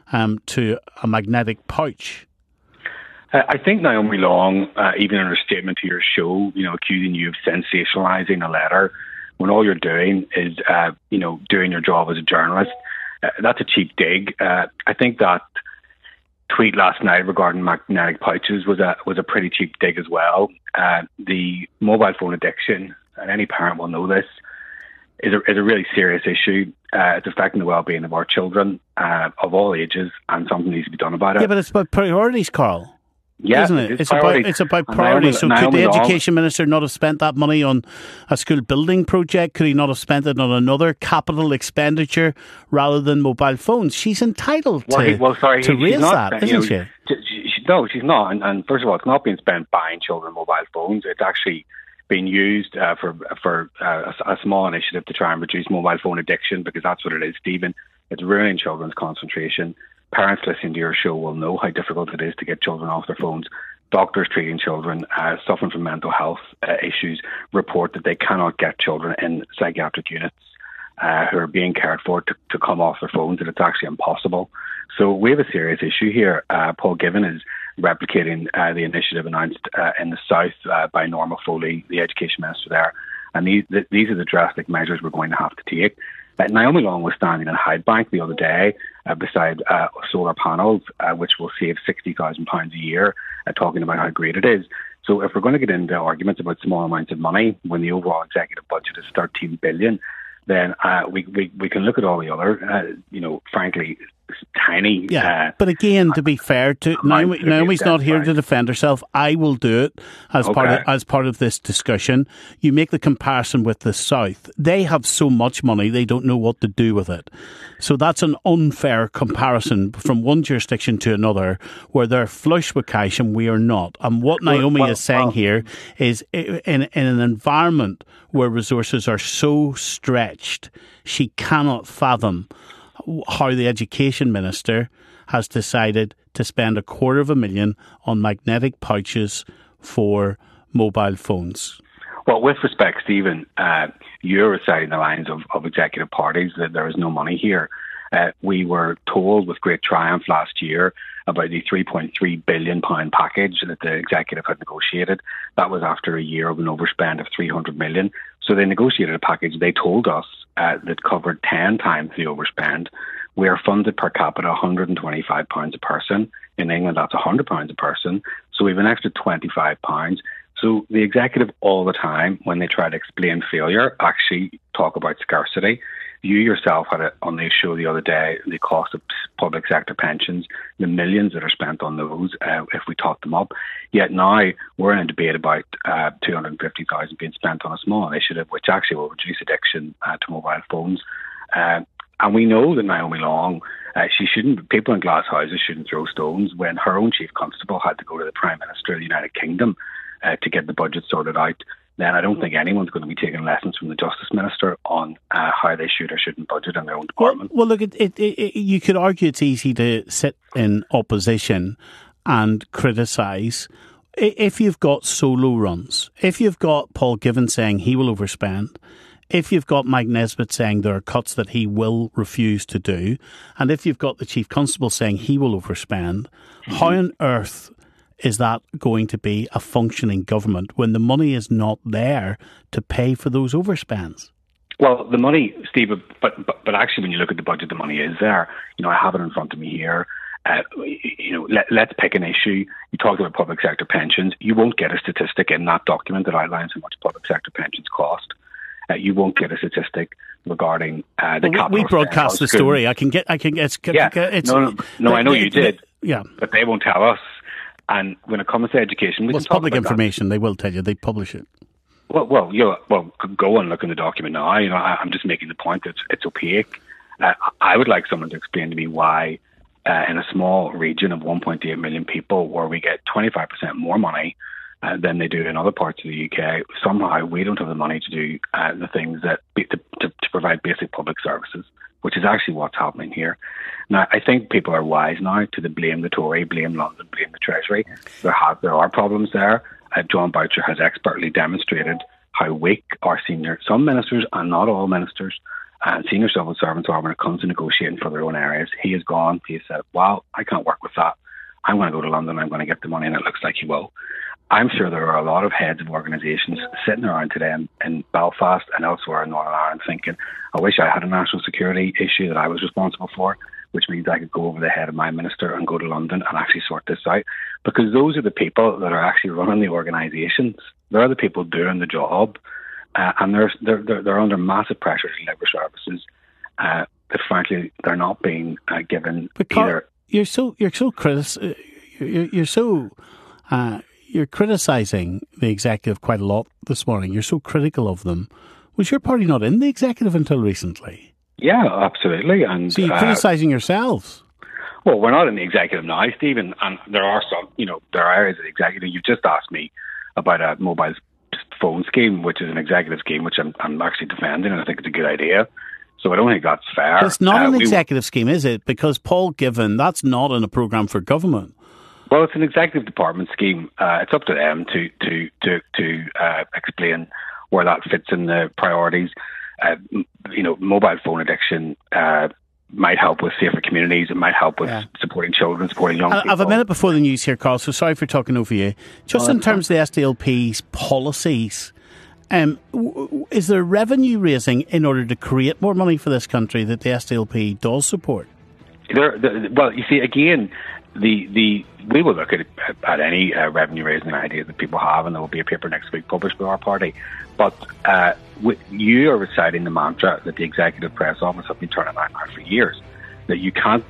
to a magnetic pouch? I think Naomi Long, even in her statement to your show, accusing you of sensationalising a letter, when all you're doing is, doing your job as a journalist, that's a cheap dig. I think that tweet last night regarding magnetic pouches was a pretty cheap dig as well. The mobile phone addiction, and any parent will know this, is a really serious issue. It's affecting the well-being of our children of all ages, and something needs to be done about it. Yeah, but it's about priorities, Carl. Yeah, isn't it? It's about priorities. So could the Education Minister not have spent that money on a school building project? Could he not have spent it on another capital expenditure rather than mobile phones? She's entitled to raise that, isn't she? No, she's not. And first of all, it's not being spent buying children mobile phones. It's actually being used for a small initiative to try and reduce mobile phone addiction, because that's what it is, Stephen. It's ruining children's concentration. Parents listening to your show will know how difficult it is to get children off their phones. Doctors treating children suffering from mental health issues report that they cannot get children in psychiatric units who are being cared for to come off their phones, and it's actually impossible. So we have a serious issue here. Paul Givan is replicating the initiative announced in the South by Norma Foley, the Education Minister there. And these are the drastic measures we're going to have to take. Naomi Long was standing in Hyde Bank the other day beside solar panels, which will save £60,000 a year, talking about how great it is. So if we're going to get into arguments about small amounts of money when the overall executive budget is $13 billion, then we can look at all the other, frankly, tiny. Yeah, but again, to be fair, Naomi's not here to defend herself. I will do it as part of this discussion. You make the comparison with the South. They have so much money, they don't know what to do with it. So that's an unfair comparison from one jurisdiction to another, where they're flush with cash and we are not. And what Naomi is saying here is, in an environment where resources are so stretched, she cannot fathom how the Education Minister has decided to spend £250,000 on magnetic pouches for mobile phones. Well, with respect, Stephen, you're reciting the lines of executive parties that there is no money here. We were told with great triumph last year about the £3.3 billion package that the executive had negotiated. That was after a year of an overspend of £300 million. So they negotiated a package, they told us, that covered 10 times the overspend. We are funded per capita £125 a person. In England, that's £100 a person. So we have an extra £25. So the executive all the time, when they try to explain failure, actually talk about scarcity. You yourself had it on the show the other day, the cost of public sector pensions, the millions that are spent on those if we tot them up. Yet now we're in a debate about $250,000 being spent on a small initiative which actually will reduce addiction to mobile phones. And we know that Naomi Long, people in glass houses shouldn't throw stones when her own chief constable had to go to the Prime Minister of the United Kingdom to get the budget sorted out. Then I don't think anyone's going to be taking lessons from the Justice Minister on how they should or shouldn't budget in their own department. Well, look, you could argue it's easy to sit in opposition and criticise. If you've got solo runs, if you've got Paul Givan saying he will overspend, if you've got Mike Nesbitt saying there are cuts that he will refuse to do, and if you've got the Chief Constable saying he will overspend, how on earth is that going to be a functioning government when the money is not there to pay for those overspends? Well, the money, Steve, but actually when you look at the budget, the money is there. I have it in front of me here. Let's pick an issue. You talked about public sector pensions. You won't get a statistic in that document that outlines how much public sector pensions cost. You won't get a statistic regarding the capital. We broadcast the story. I can get. No, I know you did. Yeah, but they won't tell us. And when it comes to education, it's public information. They will tell you. They publish it. Well, go and look in the document now. I'm just making the point that it's opaque. I would like someone to explain to me why, in a small region of 1.8 million people, where we get 25% more money than they do in other parts of the UK, somehow we don't have the money to do the things that to provide basic public services, which is actually what's happening here. Now, I think people are wise now to blame the Tory, blame London, blame the Treasury. There are problems there. John Boucher has expertly demonstrated how weak some ministers, and not all ministers, and senior civil servants are when it comes to negotiating for their own areas. He has gone, he has said, well, I can't work with that. I'm going to go to London, I'm going to get the money, and it looks like he will. I'm sure there are a lot of heads of organisations sitting around today in Belfast and elsewhere in Northern Ireland thinking, I wish I had a national security issue that I was responsible for, which means I could go over the head of my minister and go to London and actually sort this out. Because those are the people that are actually running the organisations. They're the people doing the job. And they're under massive pressure to deliver services that, frankly, they're not being given either. You're criticising the executive quite a lot this morning. You're so critical of them. Was your party not in the executive until recently? Yeah, absolutely. And so you're criticising yourselves. Well, we're not in the executive now, Stephen, and there are some, there are areas of the executive. You've just asked me about a mobile phone scheme, which is an executive scheme, which I'm actually defending, and I think it's a good idea. So I don't think that's fair. But it's not an executive scheme, is it? Because Paul Givan, that's not in a programme for government. Well, it's an executive department scheme. It's up to them to explain where that fits in the priorities. Mobile phone addiction might help with safer communities. It might help with supporting children, supporting young people. I have a minute before the news here, Carl, so sorry for talking over you. Just in terms of the SDLP's policies, is there revenue raising in order to create more money for this country that the SDLP does support? Well, you see, again, we will look at any revenue raising ideas that people have, and there will be a paper next week published by our party. But you are reciting the mantra that the Executive Press Office have been turning out for years, that you can't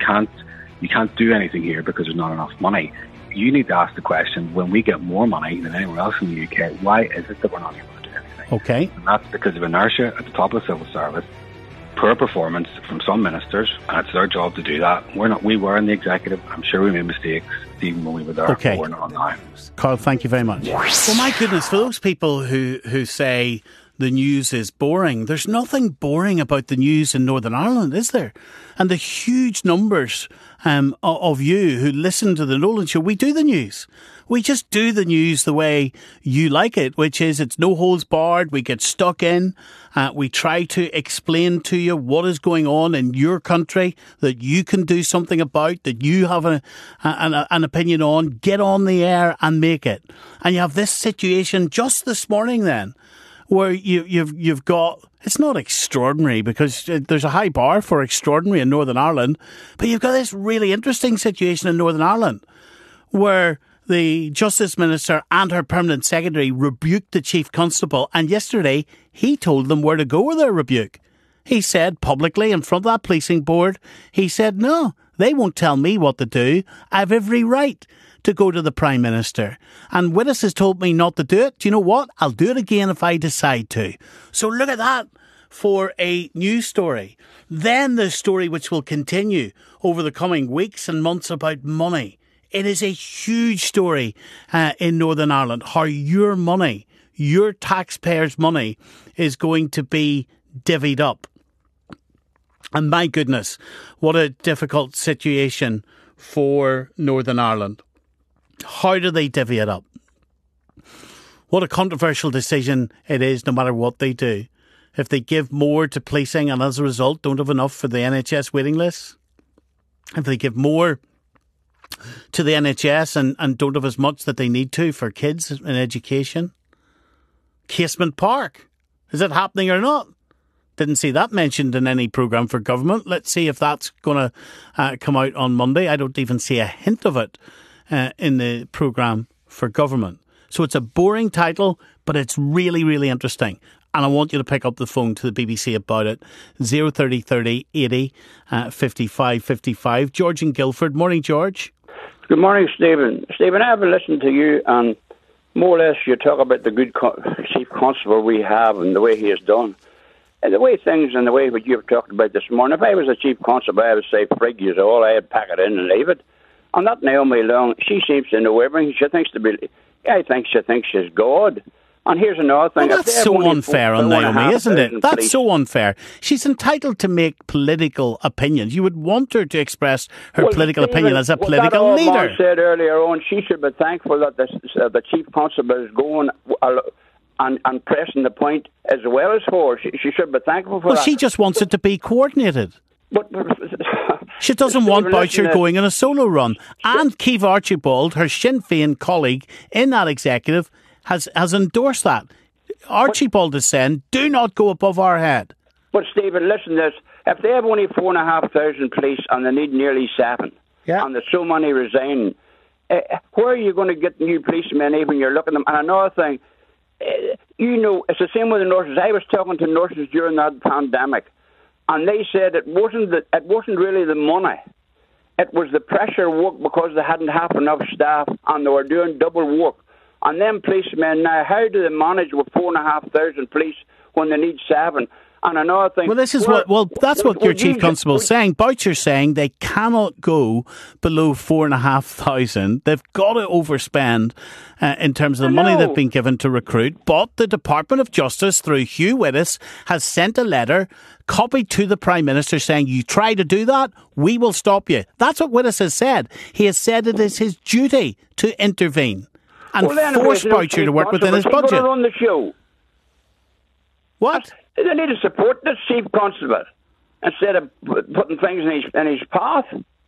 do anything here because there's not enough money. You need to ask the question: when we get more money than anywhere else in the UK, why is it that we're not able to do anything? Okay, and that's because of inertia at the top of the civil service. Poor performance from some ministers, and it's their job to do that. We were in the executive. I'm sure we made mistakes even when we were there. Okay. But we're not now. Carl, thank you very much. Well, my goodness, for those people who say the news is boring, there's nothing boring about the news in Northern Ireland, is there? And the huge numbers of you who listen to the Nolan Show, we do the news. We just do the news the way you like it, which is it's no holds barred. We get stuck in. We try to explain to you what is going on in your country that you can do something about, that you have an opinion on. Get on the air and make it. And you have this situation just this morning then, where you've got, it's not extraordinary because there's a high bar for extraordinary in Northern Ireland, but you've got this really interesting situation in Northern Ireland where the Justice Minister and her Permanent Secretary rebuked the Chief Constable, and yesterday he told them where to go with their rebuke. He said publicly in front of that policing board, he said, no, they won't tell me what to do. I have every right to go to the Prime Minister. And Willis has told me not to do it. Do you know what? I'll do it again if I decide to. So look at that for a news story. Then the story which will continue over the coming weeks and months about money. It is a huge story in Northern Ireland, how your money, your taxpayers' money, is going to be divvied up. And my goodness, what a difficult situation for Northern Ireland. How do they divvy it up? What a controversial decision it is, no matter what they do. If they give more to policing and as a result don't have enough for the NHS waiting lists, if they give more to the NHS and don't have as much that they need to for kids in education. Casement Park, is it happening or not? Didn't see that mentioned in any programme for government. Let's see if that's going to come out on Monday. I don't even see a hint of it in the programme for government. So it's a boring title, but it's really, really interesting. And I want you to pick up the phone to the BBC about it. 030 30 80 55 55. George in Guildford. Morning, George. Good morning, Stephen. Stephen, I have listened to you, and more or less you talk about the good chief constable we have and the way he has done. And the way things and the way what you've talked about this morning, if I was a chief constable, I would say, frig you all, I'd pack it in and leave it. And that Naomi Long, she seems to know everything. I think she thinks she's God. And here's another thing. Well, that's so unfair on Naomi, isn't it? That's so unfair. She's entitled to make political opinions. You would want her to express her political opinion as a political leader. Mom said earlier on, she should be thankful that the chief constable is going and pressing the point as well as her. She should be thankful for that. Well, she just wants it to be coordinated. But she doesn't want Boucher going on a solo run. And Keith Archibald, her Sinn Féin colleague in that executive, has endorsed that. Archibald is saying, do not go above our head. But Stephen, listen to this. If they have only 4,500 police and they need nearly 7, and there's so many resigning, where are you going to get new policemen even you're looking at them? And another thing, it's the same with the nurses. I was talking to nurses during that pandemic, and they said it wasn't really the money. It was the pressure work because they hadn't half enough staff and they were doing double work. And then policemen now, how do they manage with 4,500 police when they need 7? And another thing... Well, that's what your chief constable is saying. Boucher's saying they cannot go below 4,500. They've got to overspend in terms of the money they've been given to recruit. But the Department of Justice, through Hugh Willis, has sent a letter copied to the Prime Minister saying, you try to do that, we will stop you. That's what Willis has said. He has said it is his duty to intervene and force Boucher to work within his budget. Going to run the show. What? They need to support this chief constable instead of putting things in his path.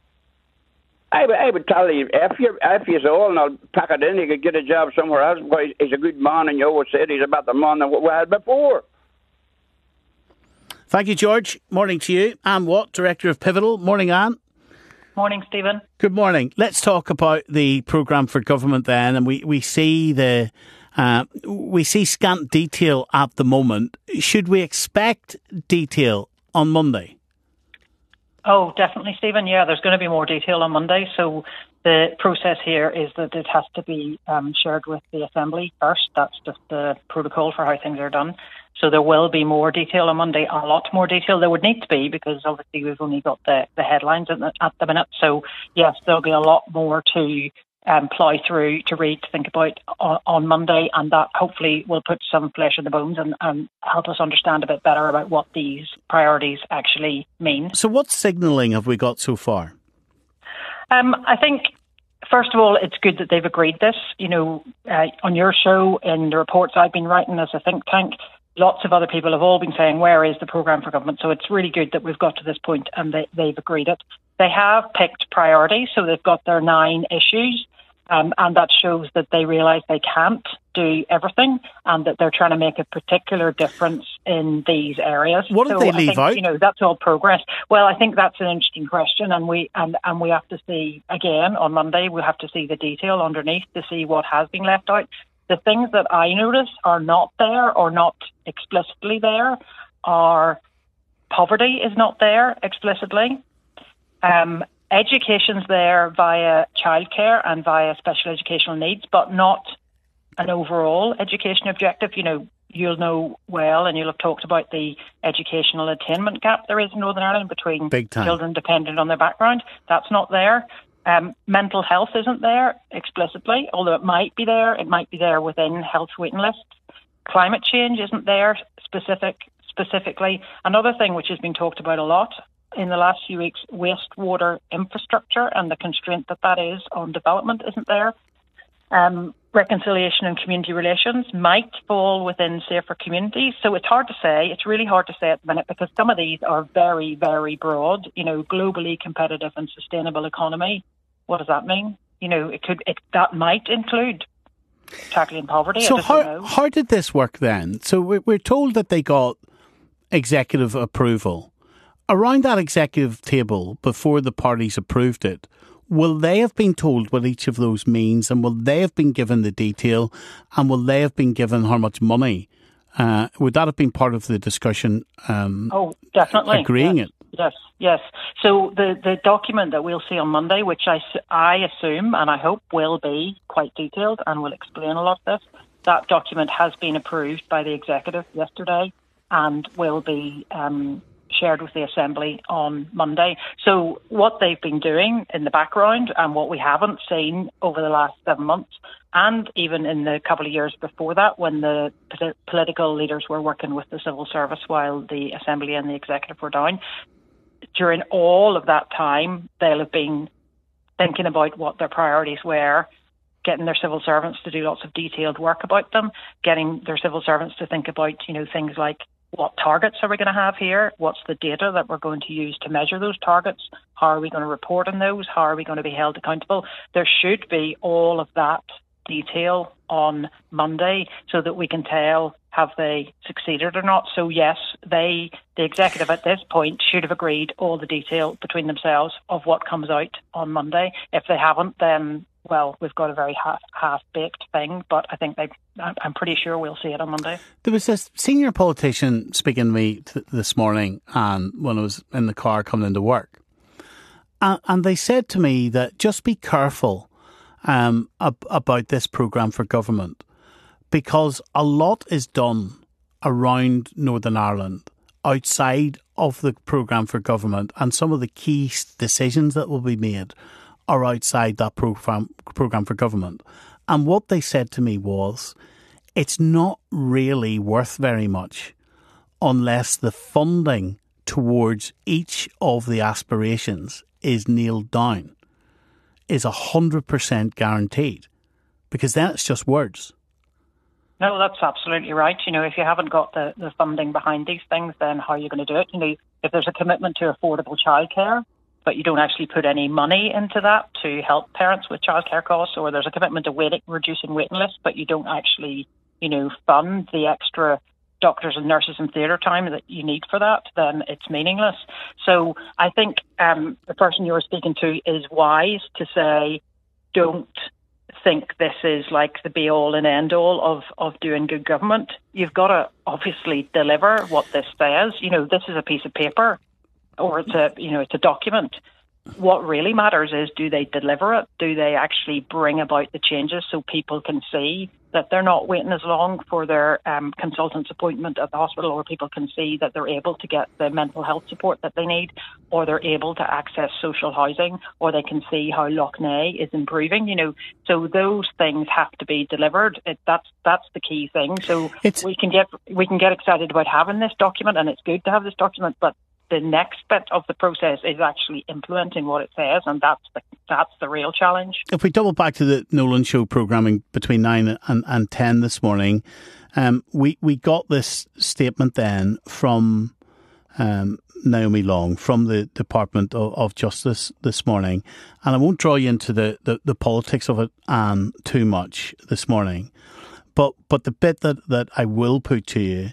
I would tell you, if you're all and I'll pack it in, you could get a job somewhere else because he's a good man and you always said he's a better man than what we had before. Thank you, George. Morning to you. Anne Watt, Director of Pivotal. Morning, Anne. Morning, Stephen. Good morning. Let's talk about the programme for government then, and we see we see scant detail at the moment. Should we expect detail on Monday? Oh, definitely, Stephen. Yeah, there's going to be more detail on Monday. So the process here is that it has to be shared with the Assembly first. That's just the protocol for how things are done. So there will be more detail on Monday, a lot more detail. There would need to be because obviously we've only got the headlines at the minute. So yes, there'll be a lot more to plow through, to read, to think about on Monday, and that hopefully will put some flesh on the bones and help us understand a bit better about what these priorities actually mean. So what signalling have we got so far? I think, first of all, it's good that they've agreed this. You know, on your show, in the reports I've been writing as a think tank, lots of other people have all been saying, where is the programme for government? So it's really good that we've got to this point and they've agreed it. They have picked priorities, so they've got their 9 issues, and that shows that they realise they can't do everything and that they're trying to make a particular difference in these areas. What did they leave out? You know, that's all progress. Well, I think that's an interesting question, and we have to see, again, on Monday, we'll have to see the detail underneath to see what has been left out. The things that I notice are not there or not explicitly there are poverty is not there explicitly. Education's there via childcare and via special educational needs, but not an overall education objective. You know, you'll know well, and you'll have talked about the educational attainment gap there is in Northern Ireland between children dependent on their background. That's not there. Mental health isn't there explicitly, although it might be there. It might be there within health waiting lists. Climate change isn't there specifically. Another thing which has been talked about a lot in the last few weeks, wastewater infrastructure and the constraint that is on development isn't there. Reconciliation and community relations might fall within safer communities. So it's hard to say. It's really hard to say at the minute because some of these are very, very broad. Globally competitive and sustainable economy. What does that mean? That might include tackling poverty. So how did this work then? So we're told that they got executive approval. Around that executive table, before the parties approved it, will they have been told what each of those means, and will they have been given the detail, and will they have been given how much money? Would that have been part of the discussion? Definitely. Agreeing it? Yes. So the document that we'll see on Monday, which I assume and I hope will be quite detailed and will explain a lot of this, that document has been approved by the executive yesterday and will be shared with the Assembly on Monday. So what they've been doing in the background and what we haven't seen over the last 7 months, and even in the couple of years before that when the political leaders were working with the civil service while the Assembly and the executive were down, during all of that time they'll have been thinking about what their priorities were, getting their civil servants to do lots of detailed work about them, getting their civil servants to think about things like what targets are we going to have here? What's the data that we're going to use to measure those targets? How are we going to report on those? How are we going to be held accountable? There should be all of that detail on Monday so that we can tell have they succeeded or not. So yes, the executive at this point should have agreed all the detail between themselves of what comes out on Monday. If they haven't, then we've got a very half-baked thing, but I think I'm pretty sure we'll see it on Monday. There was a senior politician speaking to me this morning and when I was in the car coming into work. And they said to me that just be careful about this programme for government because a lot is done around Northern Ireland outside of the programme for government, and some of the key decisions that will be made are outside that programme for government. And what they said to me was, it's not really worth very much unless the funding towards each of the aspirations is nailed down, is 100% guaranteed, because then it's just words. No, that's absolutely right. If you haven't got the funding behind these things, then how are you going to do it? If there's a commitment to affordable childcare, but you don't actually put any money into that to help parents with childcare costs, or there's a commitment to reducing waiting lists, but you don't actually, fund the extra doctors and nurses and theatre time that you need for that, then it's meaningless. So I think the person you were speaking to is wise to say, don't think this is like the be-all and end-all of doing good government. You've got to obviously deliver what this says. This is a piece of paper, or it's a document. What really matters is, do they deliver it? Do they actually bring about the changes so people can see that they're not waiting as long for their consultant's appointment at the hospital, or people can see that they're able to get the mental health support that they need, or they're able to access social housing, or they can see how Lough Neagh is improving, So those things have to be delivered. That's the key thing. So we can get excited about having this document, and it's good to have this document, but the next bit of the process is actually implementing what it says, and that's the real challenge. If we double back to the Nolan Show programming between 9 and 10 this morning, we got this statement then from Naomi Long from the Department of Justice this morning, and I won't draw you into the politics of it too much this morning, but the bit that I will put to you,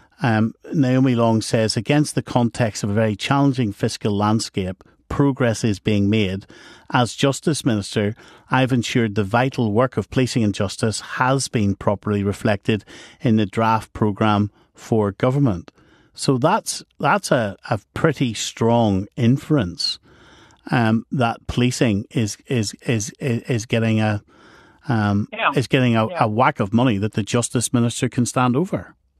Naomi Long says, against the context of a very challenging fiscal landscape, progress is being made. As Justice Minister, I've ensured the vital work of policing and justice has been properly reflected in the draft programme for government. So that's a pretty strong inference that policing is getting a whack of money that the Justice Minister can stand over.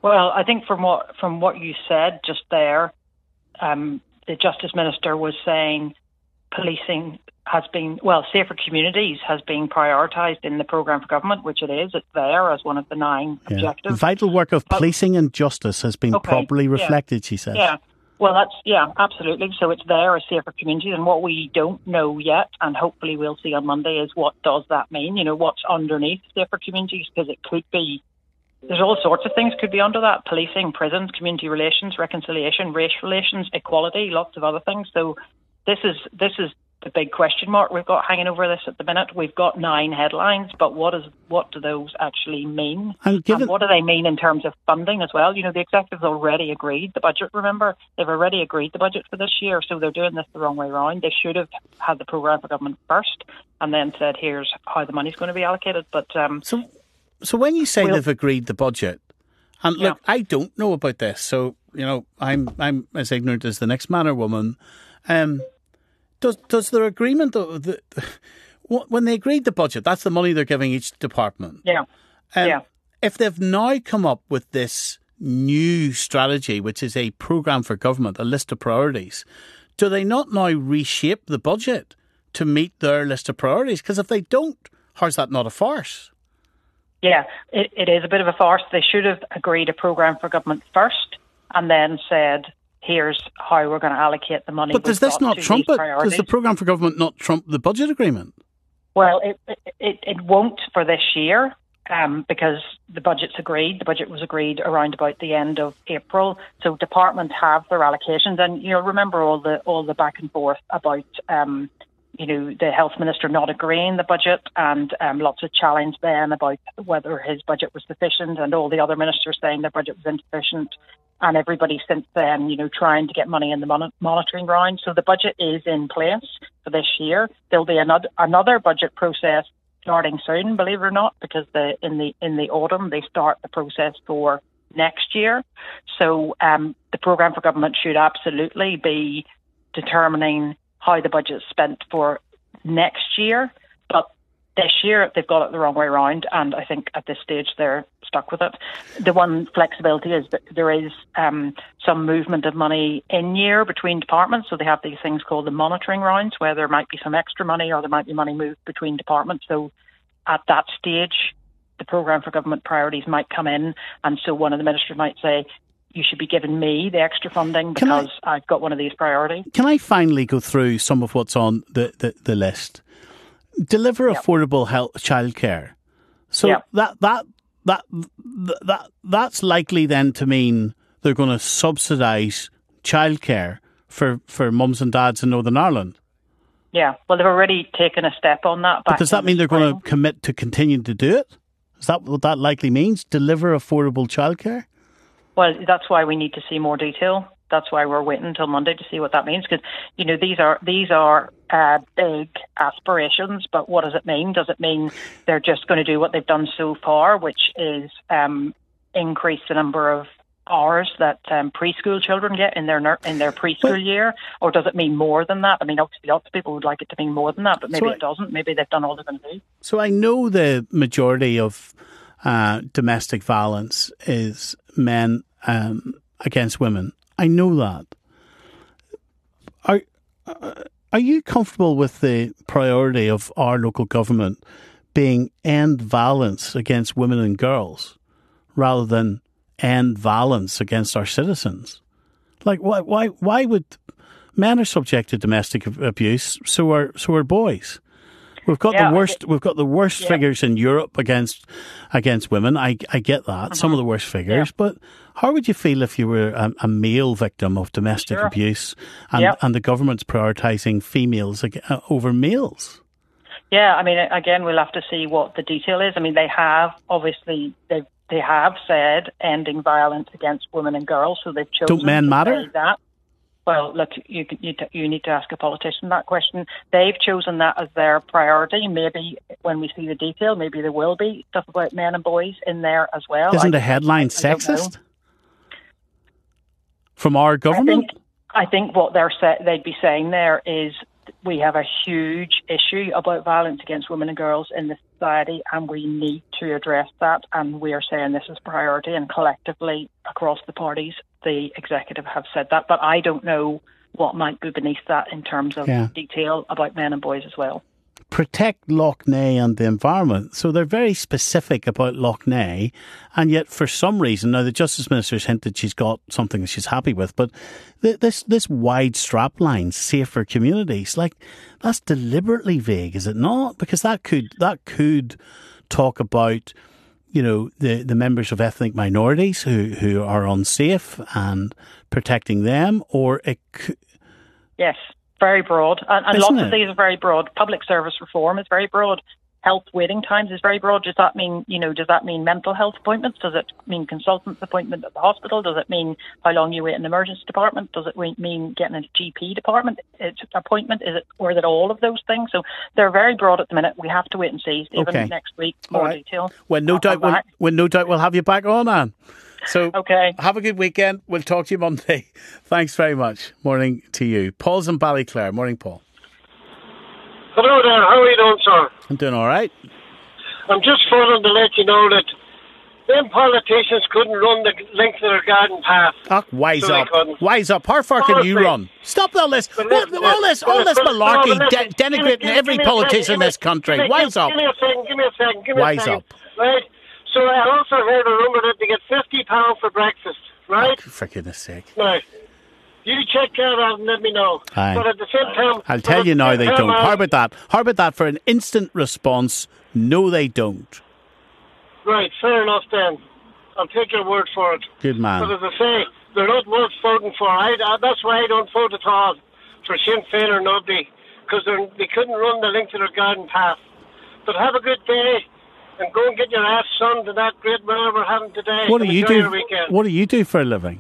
Well, I think from what you said just there, the Justice Minister was saying policing has been, safer communities has been prioritised in the programme for government, which it is. It's there as one of the 9 objectives. Vital work of policing and justice has been properly reflected, she says. Yeah. Well, absolutely. So it's there as safer communities. And what we don't know yet, and hopefully we'll see on Monday, is what does that mean? You know, what's underneath safer communities? Because it could be, there's all sorts of things could be under that. Policing, prisons, community relations, reconciliation, race relations, equality, lots of other things. So this is the big question mark we've got hanging over this at the minute. We've got 9 headlines, but what do those actually mean? And what do they mean in terms of funding as well? You know, the Executive's already agreed the budget, remember? They've already agreed the budget for this year, so they're doing this the wrong way around. They should have had the programme for government first and then said, here's how the money's going to be allocated. But So when you say they've agreed the budget, and look, I don't know about this, so, you know, I'm as ignorant as the next man or woman. Does their agreement, when they agreed the budget, that's the money they're giving each department. If they've now come up with this new strategy, which is a programme for government, a list of priorities, do they not now reshape the budget to meet their list of priorities? Because if they don't, how's that not a farce? Yeah, it is a bit of a farce. They should have agreed a programme for government first and then said, here's how we're going to allocate the money. But does this not trump it? Does the programme for government not trump the budget agreement? Well, it won't for this year because the budget's agreed. The budget was agreed around about the end of April. So departments have their allocations. And you'll remember all the back and forth about the health minister not agreeing the budget and lots of challenge then about whether his budget was sufficient and all the other ministers saying their budget was insufficient. And everybody since then, trying to get money in the monitoring round. So the budget is in place for this year. There'll be another budget process starting soon, believe it or not, because in the autumn they start the process for next year. So the programme for government should absolutely be determining how the budget is spent for next year. But this year they've got it the wrong way around, and I think at this stage they're stuck with it. The one flexibility is that there is some movement of money in year between departments, so they have these things called the monitoring rounds where there might be some extra money or there might be money moved between departments. So at that stage the programme for government priorities might come in, and so one of the ministers might say, you should be giving me the extra funding because I've got one of these priorities. Can I finally go through some of what's on the list? Deliver affordable childcare. So that's likely then to mean they're going to subsidise childcare for mums and dads in Northern Ireland. Yeah, well, they've already taken a step on that. But does that mean they're going to commit to continue to do it? Is that what that likely means? Deliver affordable childcare? Well, that's why we need to see more detail. That's why we're waiting until Monday to see what that means. Because these are big aspirations, but what does it mean? Does it mean they're just going to do what they've done so far, which is increase the number of hours that preschool children get in their preschool year, or does it mean more than that? I mean, obviously, lots of people would like it to mean more than that, but maybe it doesn't. Maybe they've done all they're going to do. So I know the majority of domestic violence is men against women. I know that. Are you comfortable with the priority of our local government being end violence against women and girls rather than end violence against our citizens? Like, why would men are subject to domestic abuse? So are boys. We've got the worst. We've got the worst figures in Europe against women. I get that, some of the worst figures. But how would you feel if you were a male victim of domestic abuse and the government's prioritising females over males? Yeah, I mean, again, we'll have to see what the detail is. I mean, they have obviously they have said ending violence against women and girls, so they've chosen. Don't men matter? To say that. Well, look, you need to ask a politician that question. They've chosen that as their priority. Maybe when we see the detail, maybe there will be stuff about men and boys in there as well. Isn't the headline sexist from our government? I think what they'd be saying there is we have a huge issue about violence against women and girls in society, and we need to address that. And we are saying this is a priority, and collectively across the parties, the executive have said that. But I don't know what might be beneath that in terms of detail about men and boys as well. Protect Lough Neagh and the environment. So they're very specific about Lough Neagh, and yet for some reason, now the Justice Minister's hinted she's got something that she's happy with, but this wide strapline, safer communities, like, that's deliberately vague, is it not? Because that could talk about, you know, the members of ethnic minorities who are unsafe and protecting them, or it could... Yes. Very broad, and lots of these are very broad. Public service reform is very broad. Health waiting times is very broad. Does that mean mental health appointments? Does it mean consultant appointment at the hospital? Does it mean how long you wait in the emergency department? Does it mean getting a GP department appointment? Or is it all of those things? So they're very broad at the minute. We have to wait and see. Even next week, more detail. When no doubt we'll have you back on, Anne. So have a good weekend. We'll talk to you Monday. Thanks very much. Morning to you. Paul's in Ballyclare. Morning, Paul. Hello there. How are you doing, sir? I'm doing all right. I'm just phoning to let you know that them politicians couldn't run the length of their garden path. Wise up. Wise up. How far can you run? Stop all this. All this malarkey denigrating every politician in this country. Wise up. Give me a second. Wise up. Right? So I also heard a rumour that they get £50 for breakfast, right? For goodness sake. Right. You check that out and let me know. Aye. But at the same time... I'll tell you now they don't. How about that? How about that for an instant response? No, they don't. Right, fair enough then. I'll take your word for it. Good man. But as I say, they're not worth voting for. That's why I don't vote at all for Sinn Féin or nobody, because they couldn't run the length of their garden path. But have a good day. And go and get your ass sunned in that great weather we're having today. What do you do? Your weekend. What do you do for a living?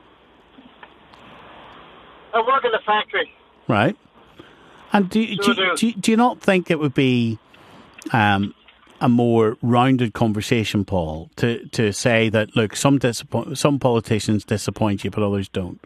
I work in a factory. Right. And do you not think it would be a more rounded conversation, Paul, to say that, look, some politicians disappoint you, but others don't?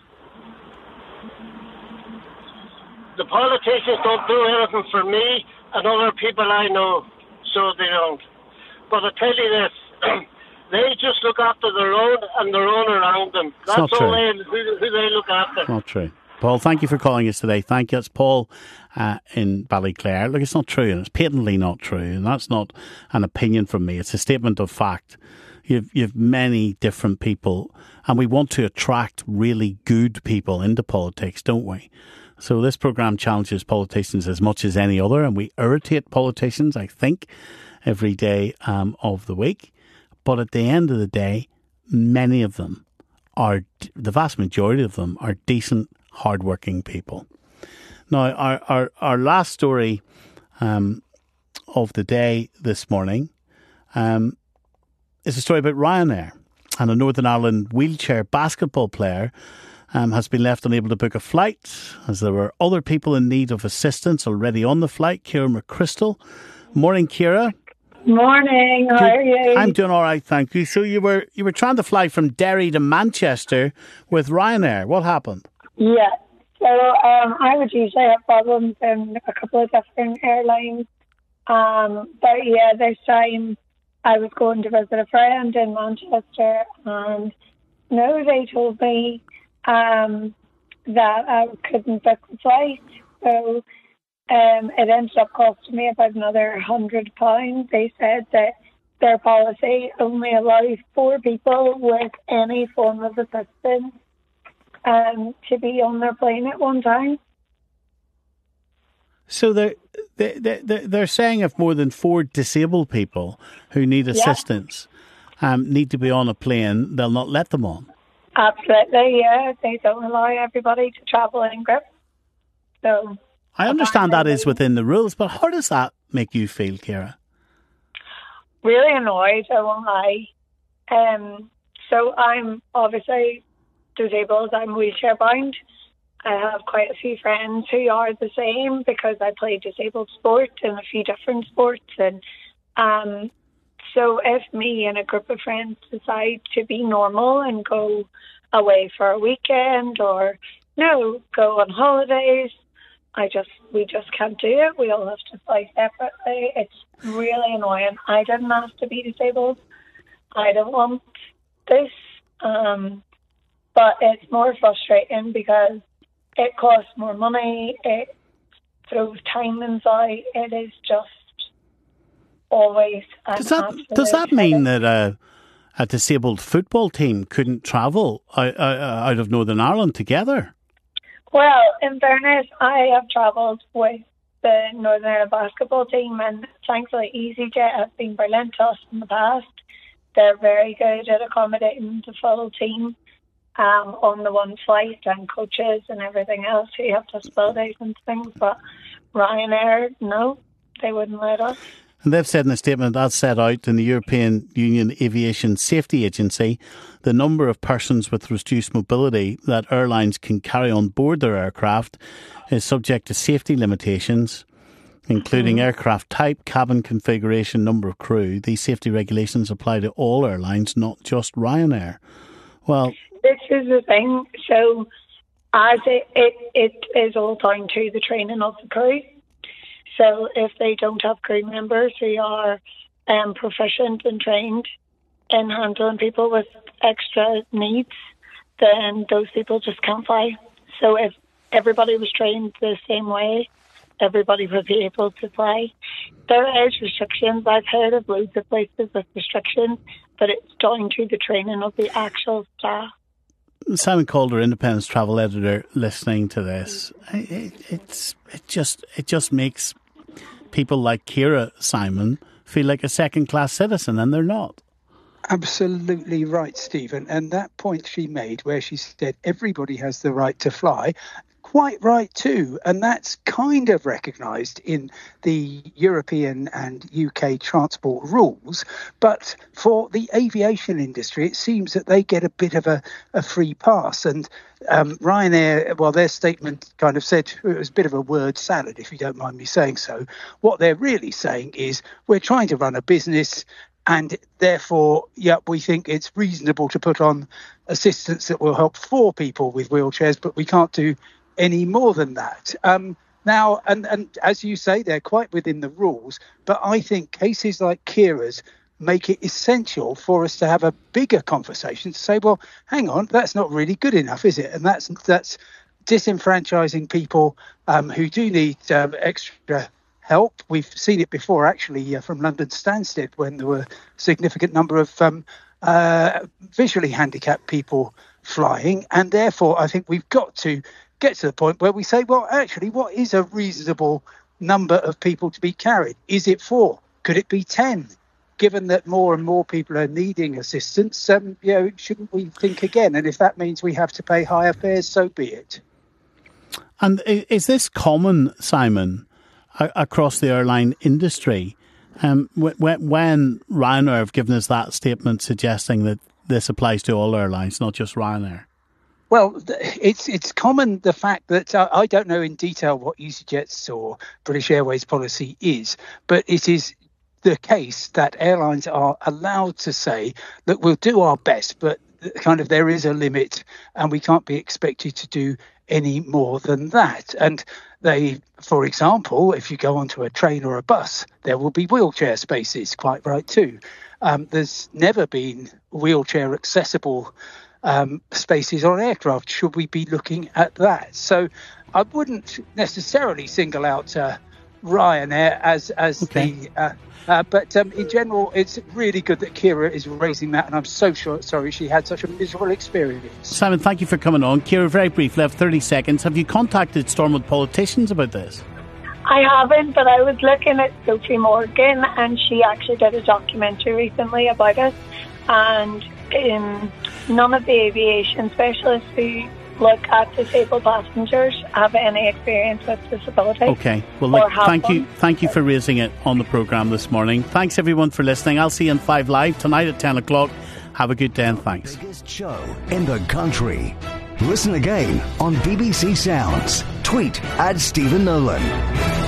The politicians don't do anything for me and other people I know. So they don't. But I tell you this, they just look after their own and their own around them. That's all who they look after. Not true. Paul, thank you for calling us today. Thank you. It's Paul in Ballyclare. Look, it's not true, and it's patently not true, and that's not an opinion from me. It's a statement of fact. You've many different people, and we want to attract really good people into politics, don't we? So this programme challenges politicians as much as any other, and we irritate politicians, I think, every day of the week. But at the end of the day, many of them the vast majority of them are decent, hard-working people. Now, our last story of the day this morning is a story about Ryanair, and a Northern Ireland wheelchair basketball player has been left unable to book a flight, as there were other people in need of assistance already on the flight. Ciara McChrystal. Morning, Ciara. Morning. How are you? I'm doing all right, thank you. So you were trying to fly from Derry to Manchester with Ryanair. What happened? Yeah. So I would usually have problems in a couple of different airlines. But yeah, this time I was going to visit a friend in Manchester, and they told me that I couldn't book the flight. So it ended up costing me about another £100. They said that their policy only allows 4 people with any form of assistance to be on their plane at one time. So they're saying if more than 4 disabled people who need assistance need to be on a plane, they'll not let them on. Absolutely, yeah. They don't allow everybody to travel in groups. So I understand that is within the rules, but how does that make you feel, Ciara? Really annoyed, I won't lie. So I'm obviously disabled, I'm wheelchair bound. I have quite a few friends who are the same because I play disabled sport in a few different sports. And so if me and a group of friends decide to be normal and go away for a weekend or go on holidays, we just can't do it. We all have to fly separately. It's really annoying. I didn't ask to be disabled. I don't want this. But it's more frustrating because it costs more money. It throws timings out. It is just always Does that mean that a disabled football team couldn't travel out of Northern Ireland together? Well, in fairness, I have travelled with the Northern Ireland basketball team, and thankfully EasyJet has been brilliant to us in the past. They're very good at accommodating the full team on the one flight, and coaches and everything else who have disabilities and things. But Ryanair, no, they wouldn't let us. And they've said in a statement as set out in the European Union Aviation Safety Agency, the number of persons with reduced mobility that airlines can carry on board their aircraft is subject to safety limitations, including aircraft type, cabin configuration, number of crew. These safety regulations apply to all airlines, not just Ryanair. Well, this is the thing. So, as it is all down to the training of the crew. So if they don't have crew members who are proficient and trained in handling people with extra needs, then those people just can't fly. So if everybody was trained the same way, everybody would be able to fly. There is restrictions. I've heard of loads of places with restrictions, but it's down to the training of the actual staff. Simon Calder, Independent's travel editor, listening to this, it just makes people like Ciara, Simon, feel like a second-class citizen, and they're not. Absolutely right, Stephen. And that point she made where she said everybody has the right to fly, quite right too. And that's kind of recognised in the European and UK transport rules. But for the aviation industry, it seems that they get a bit of a free pass. And Ryanair, well, their statement kind of said it was a bit of a word salad, if you don't mind me saying so. What they're really saying is we're trying to run a business, and therefore, we think it's reasonable to put on assistance that will help 4 people with wheelchairs, but we can't do any more than that. Now, and as you say, they're quite within the rules, but I think cases like Ciara's make it essential for us to have a bigger conversation to say, well, hang on, that's not really good enough, is it? And that's disenfranchising people who do need extra help. We've seen it before, actually, from London Stansted, when there were a significant number of visually handicapped people flying. And therefore, I think we've got to get to the point where we say, well, actually, what is a reasonable number of people to be carried? Is it 4? Could it be 10? Given that more and more people are needing assistance, shouldn't we think again? And if that means we have to pay higher fares, so be it. And is this common, Simon, across the airline industry? When Ryanair have given us that statement suggesting that this applies to all airlines, not just Ryanair? Well, it's common, the fact that I don't know in detail what EasyJet's or British Airways policy is, but it is the case that airlines are allowed to say that we'll do our best, but kind of there is a limit and we can't be expected to do any more than that. And they, for example, if you go onto a train or a bus, there will be wheelchair spaces, quite right too. There's never been wheelchair accessible spaces on aircraft. Should we be looking at that? So I wouldn't necessarily single out Ryanair as okay. But in general, it's really good that Ciara is raising that, and I'm so sorry she had such a miserable experience. Simon, thank you for coming on. Ciara, very briefly, I have 30 seconds. Have you contacted Stormont politicians about this? I haven't, but I was looking at Sophie Morgan, and she actually did a documentary recently about it, and none of the aviation specialists who look at disabled passengers have any experience with disability. Okay, well, look, thank you for raising it on the programme this morning. Thanks everyone for listening. I'll see you on 5 Live tonight at 10 o'clock. Have a good day and thanks. Biggest show in the country. Listen again on BBC Sounds. Tweet @Stephen Nolan.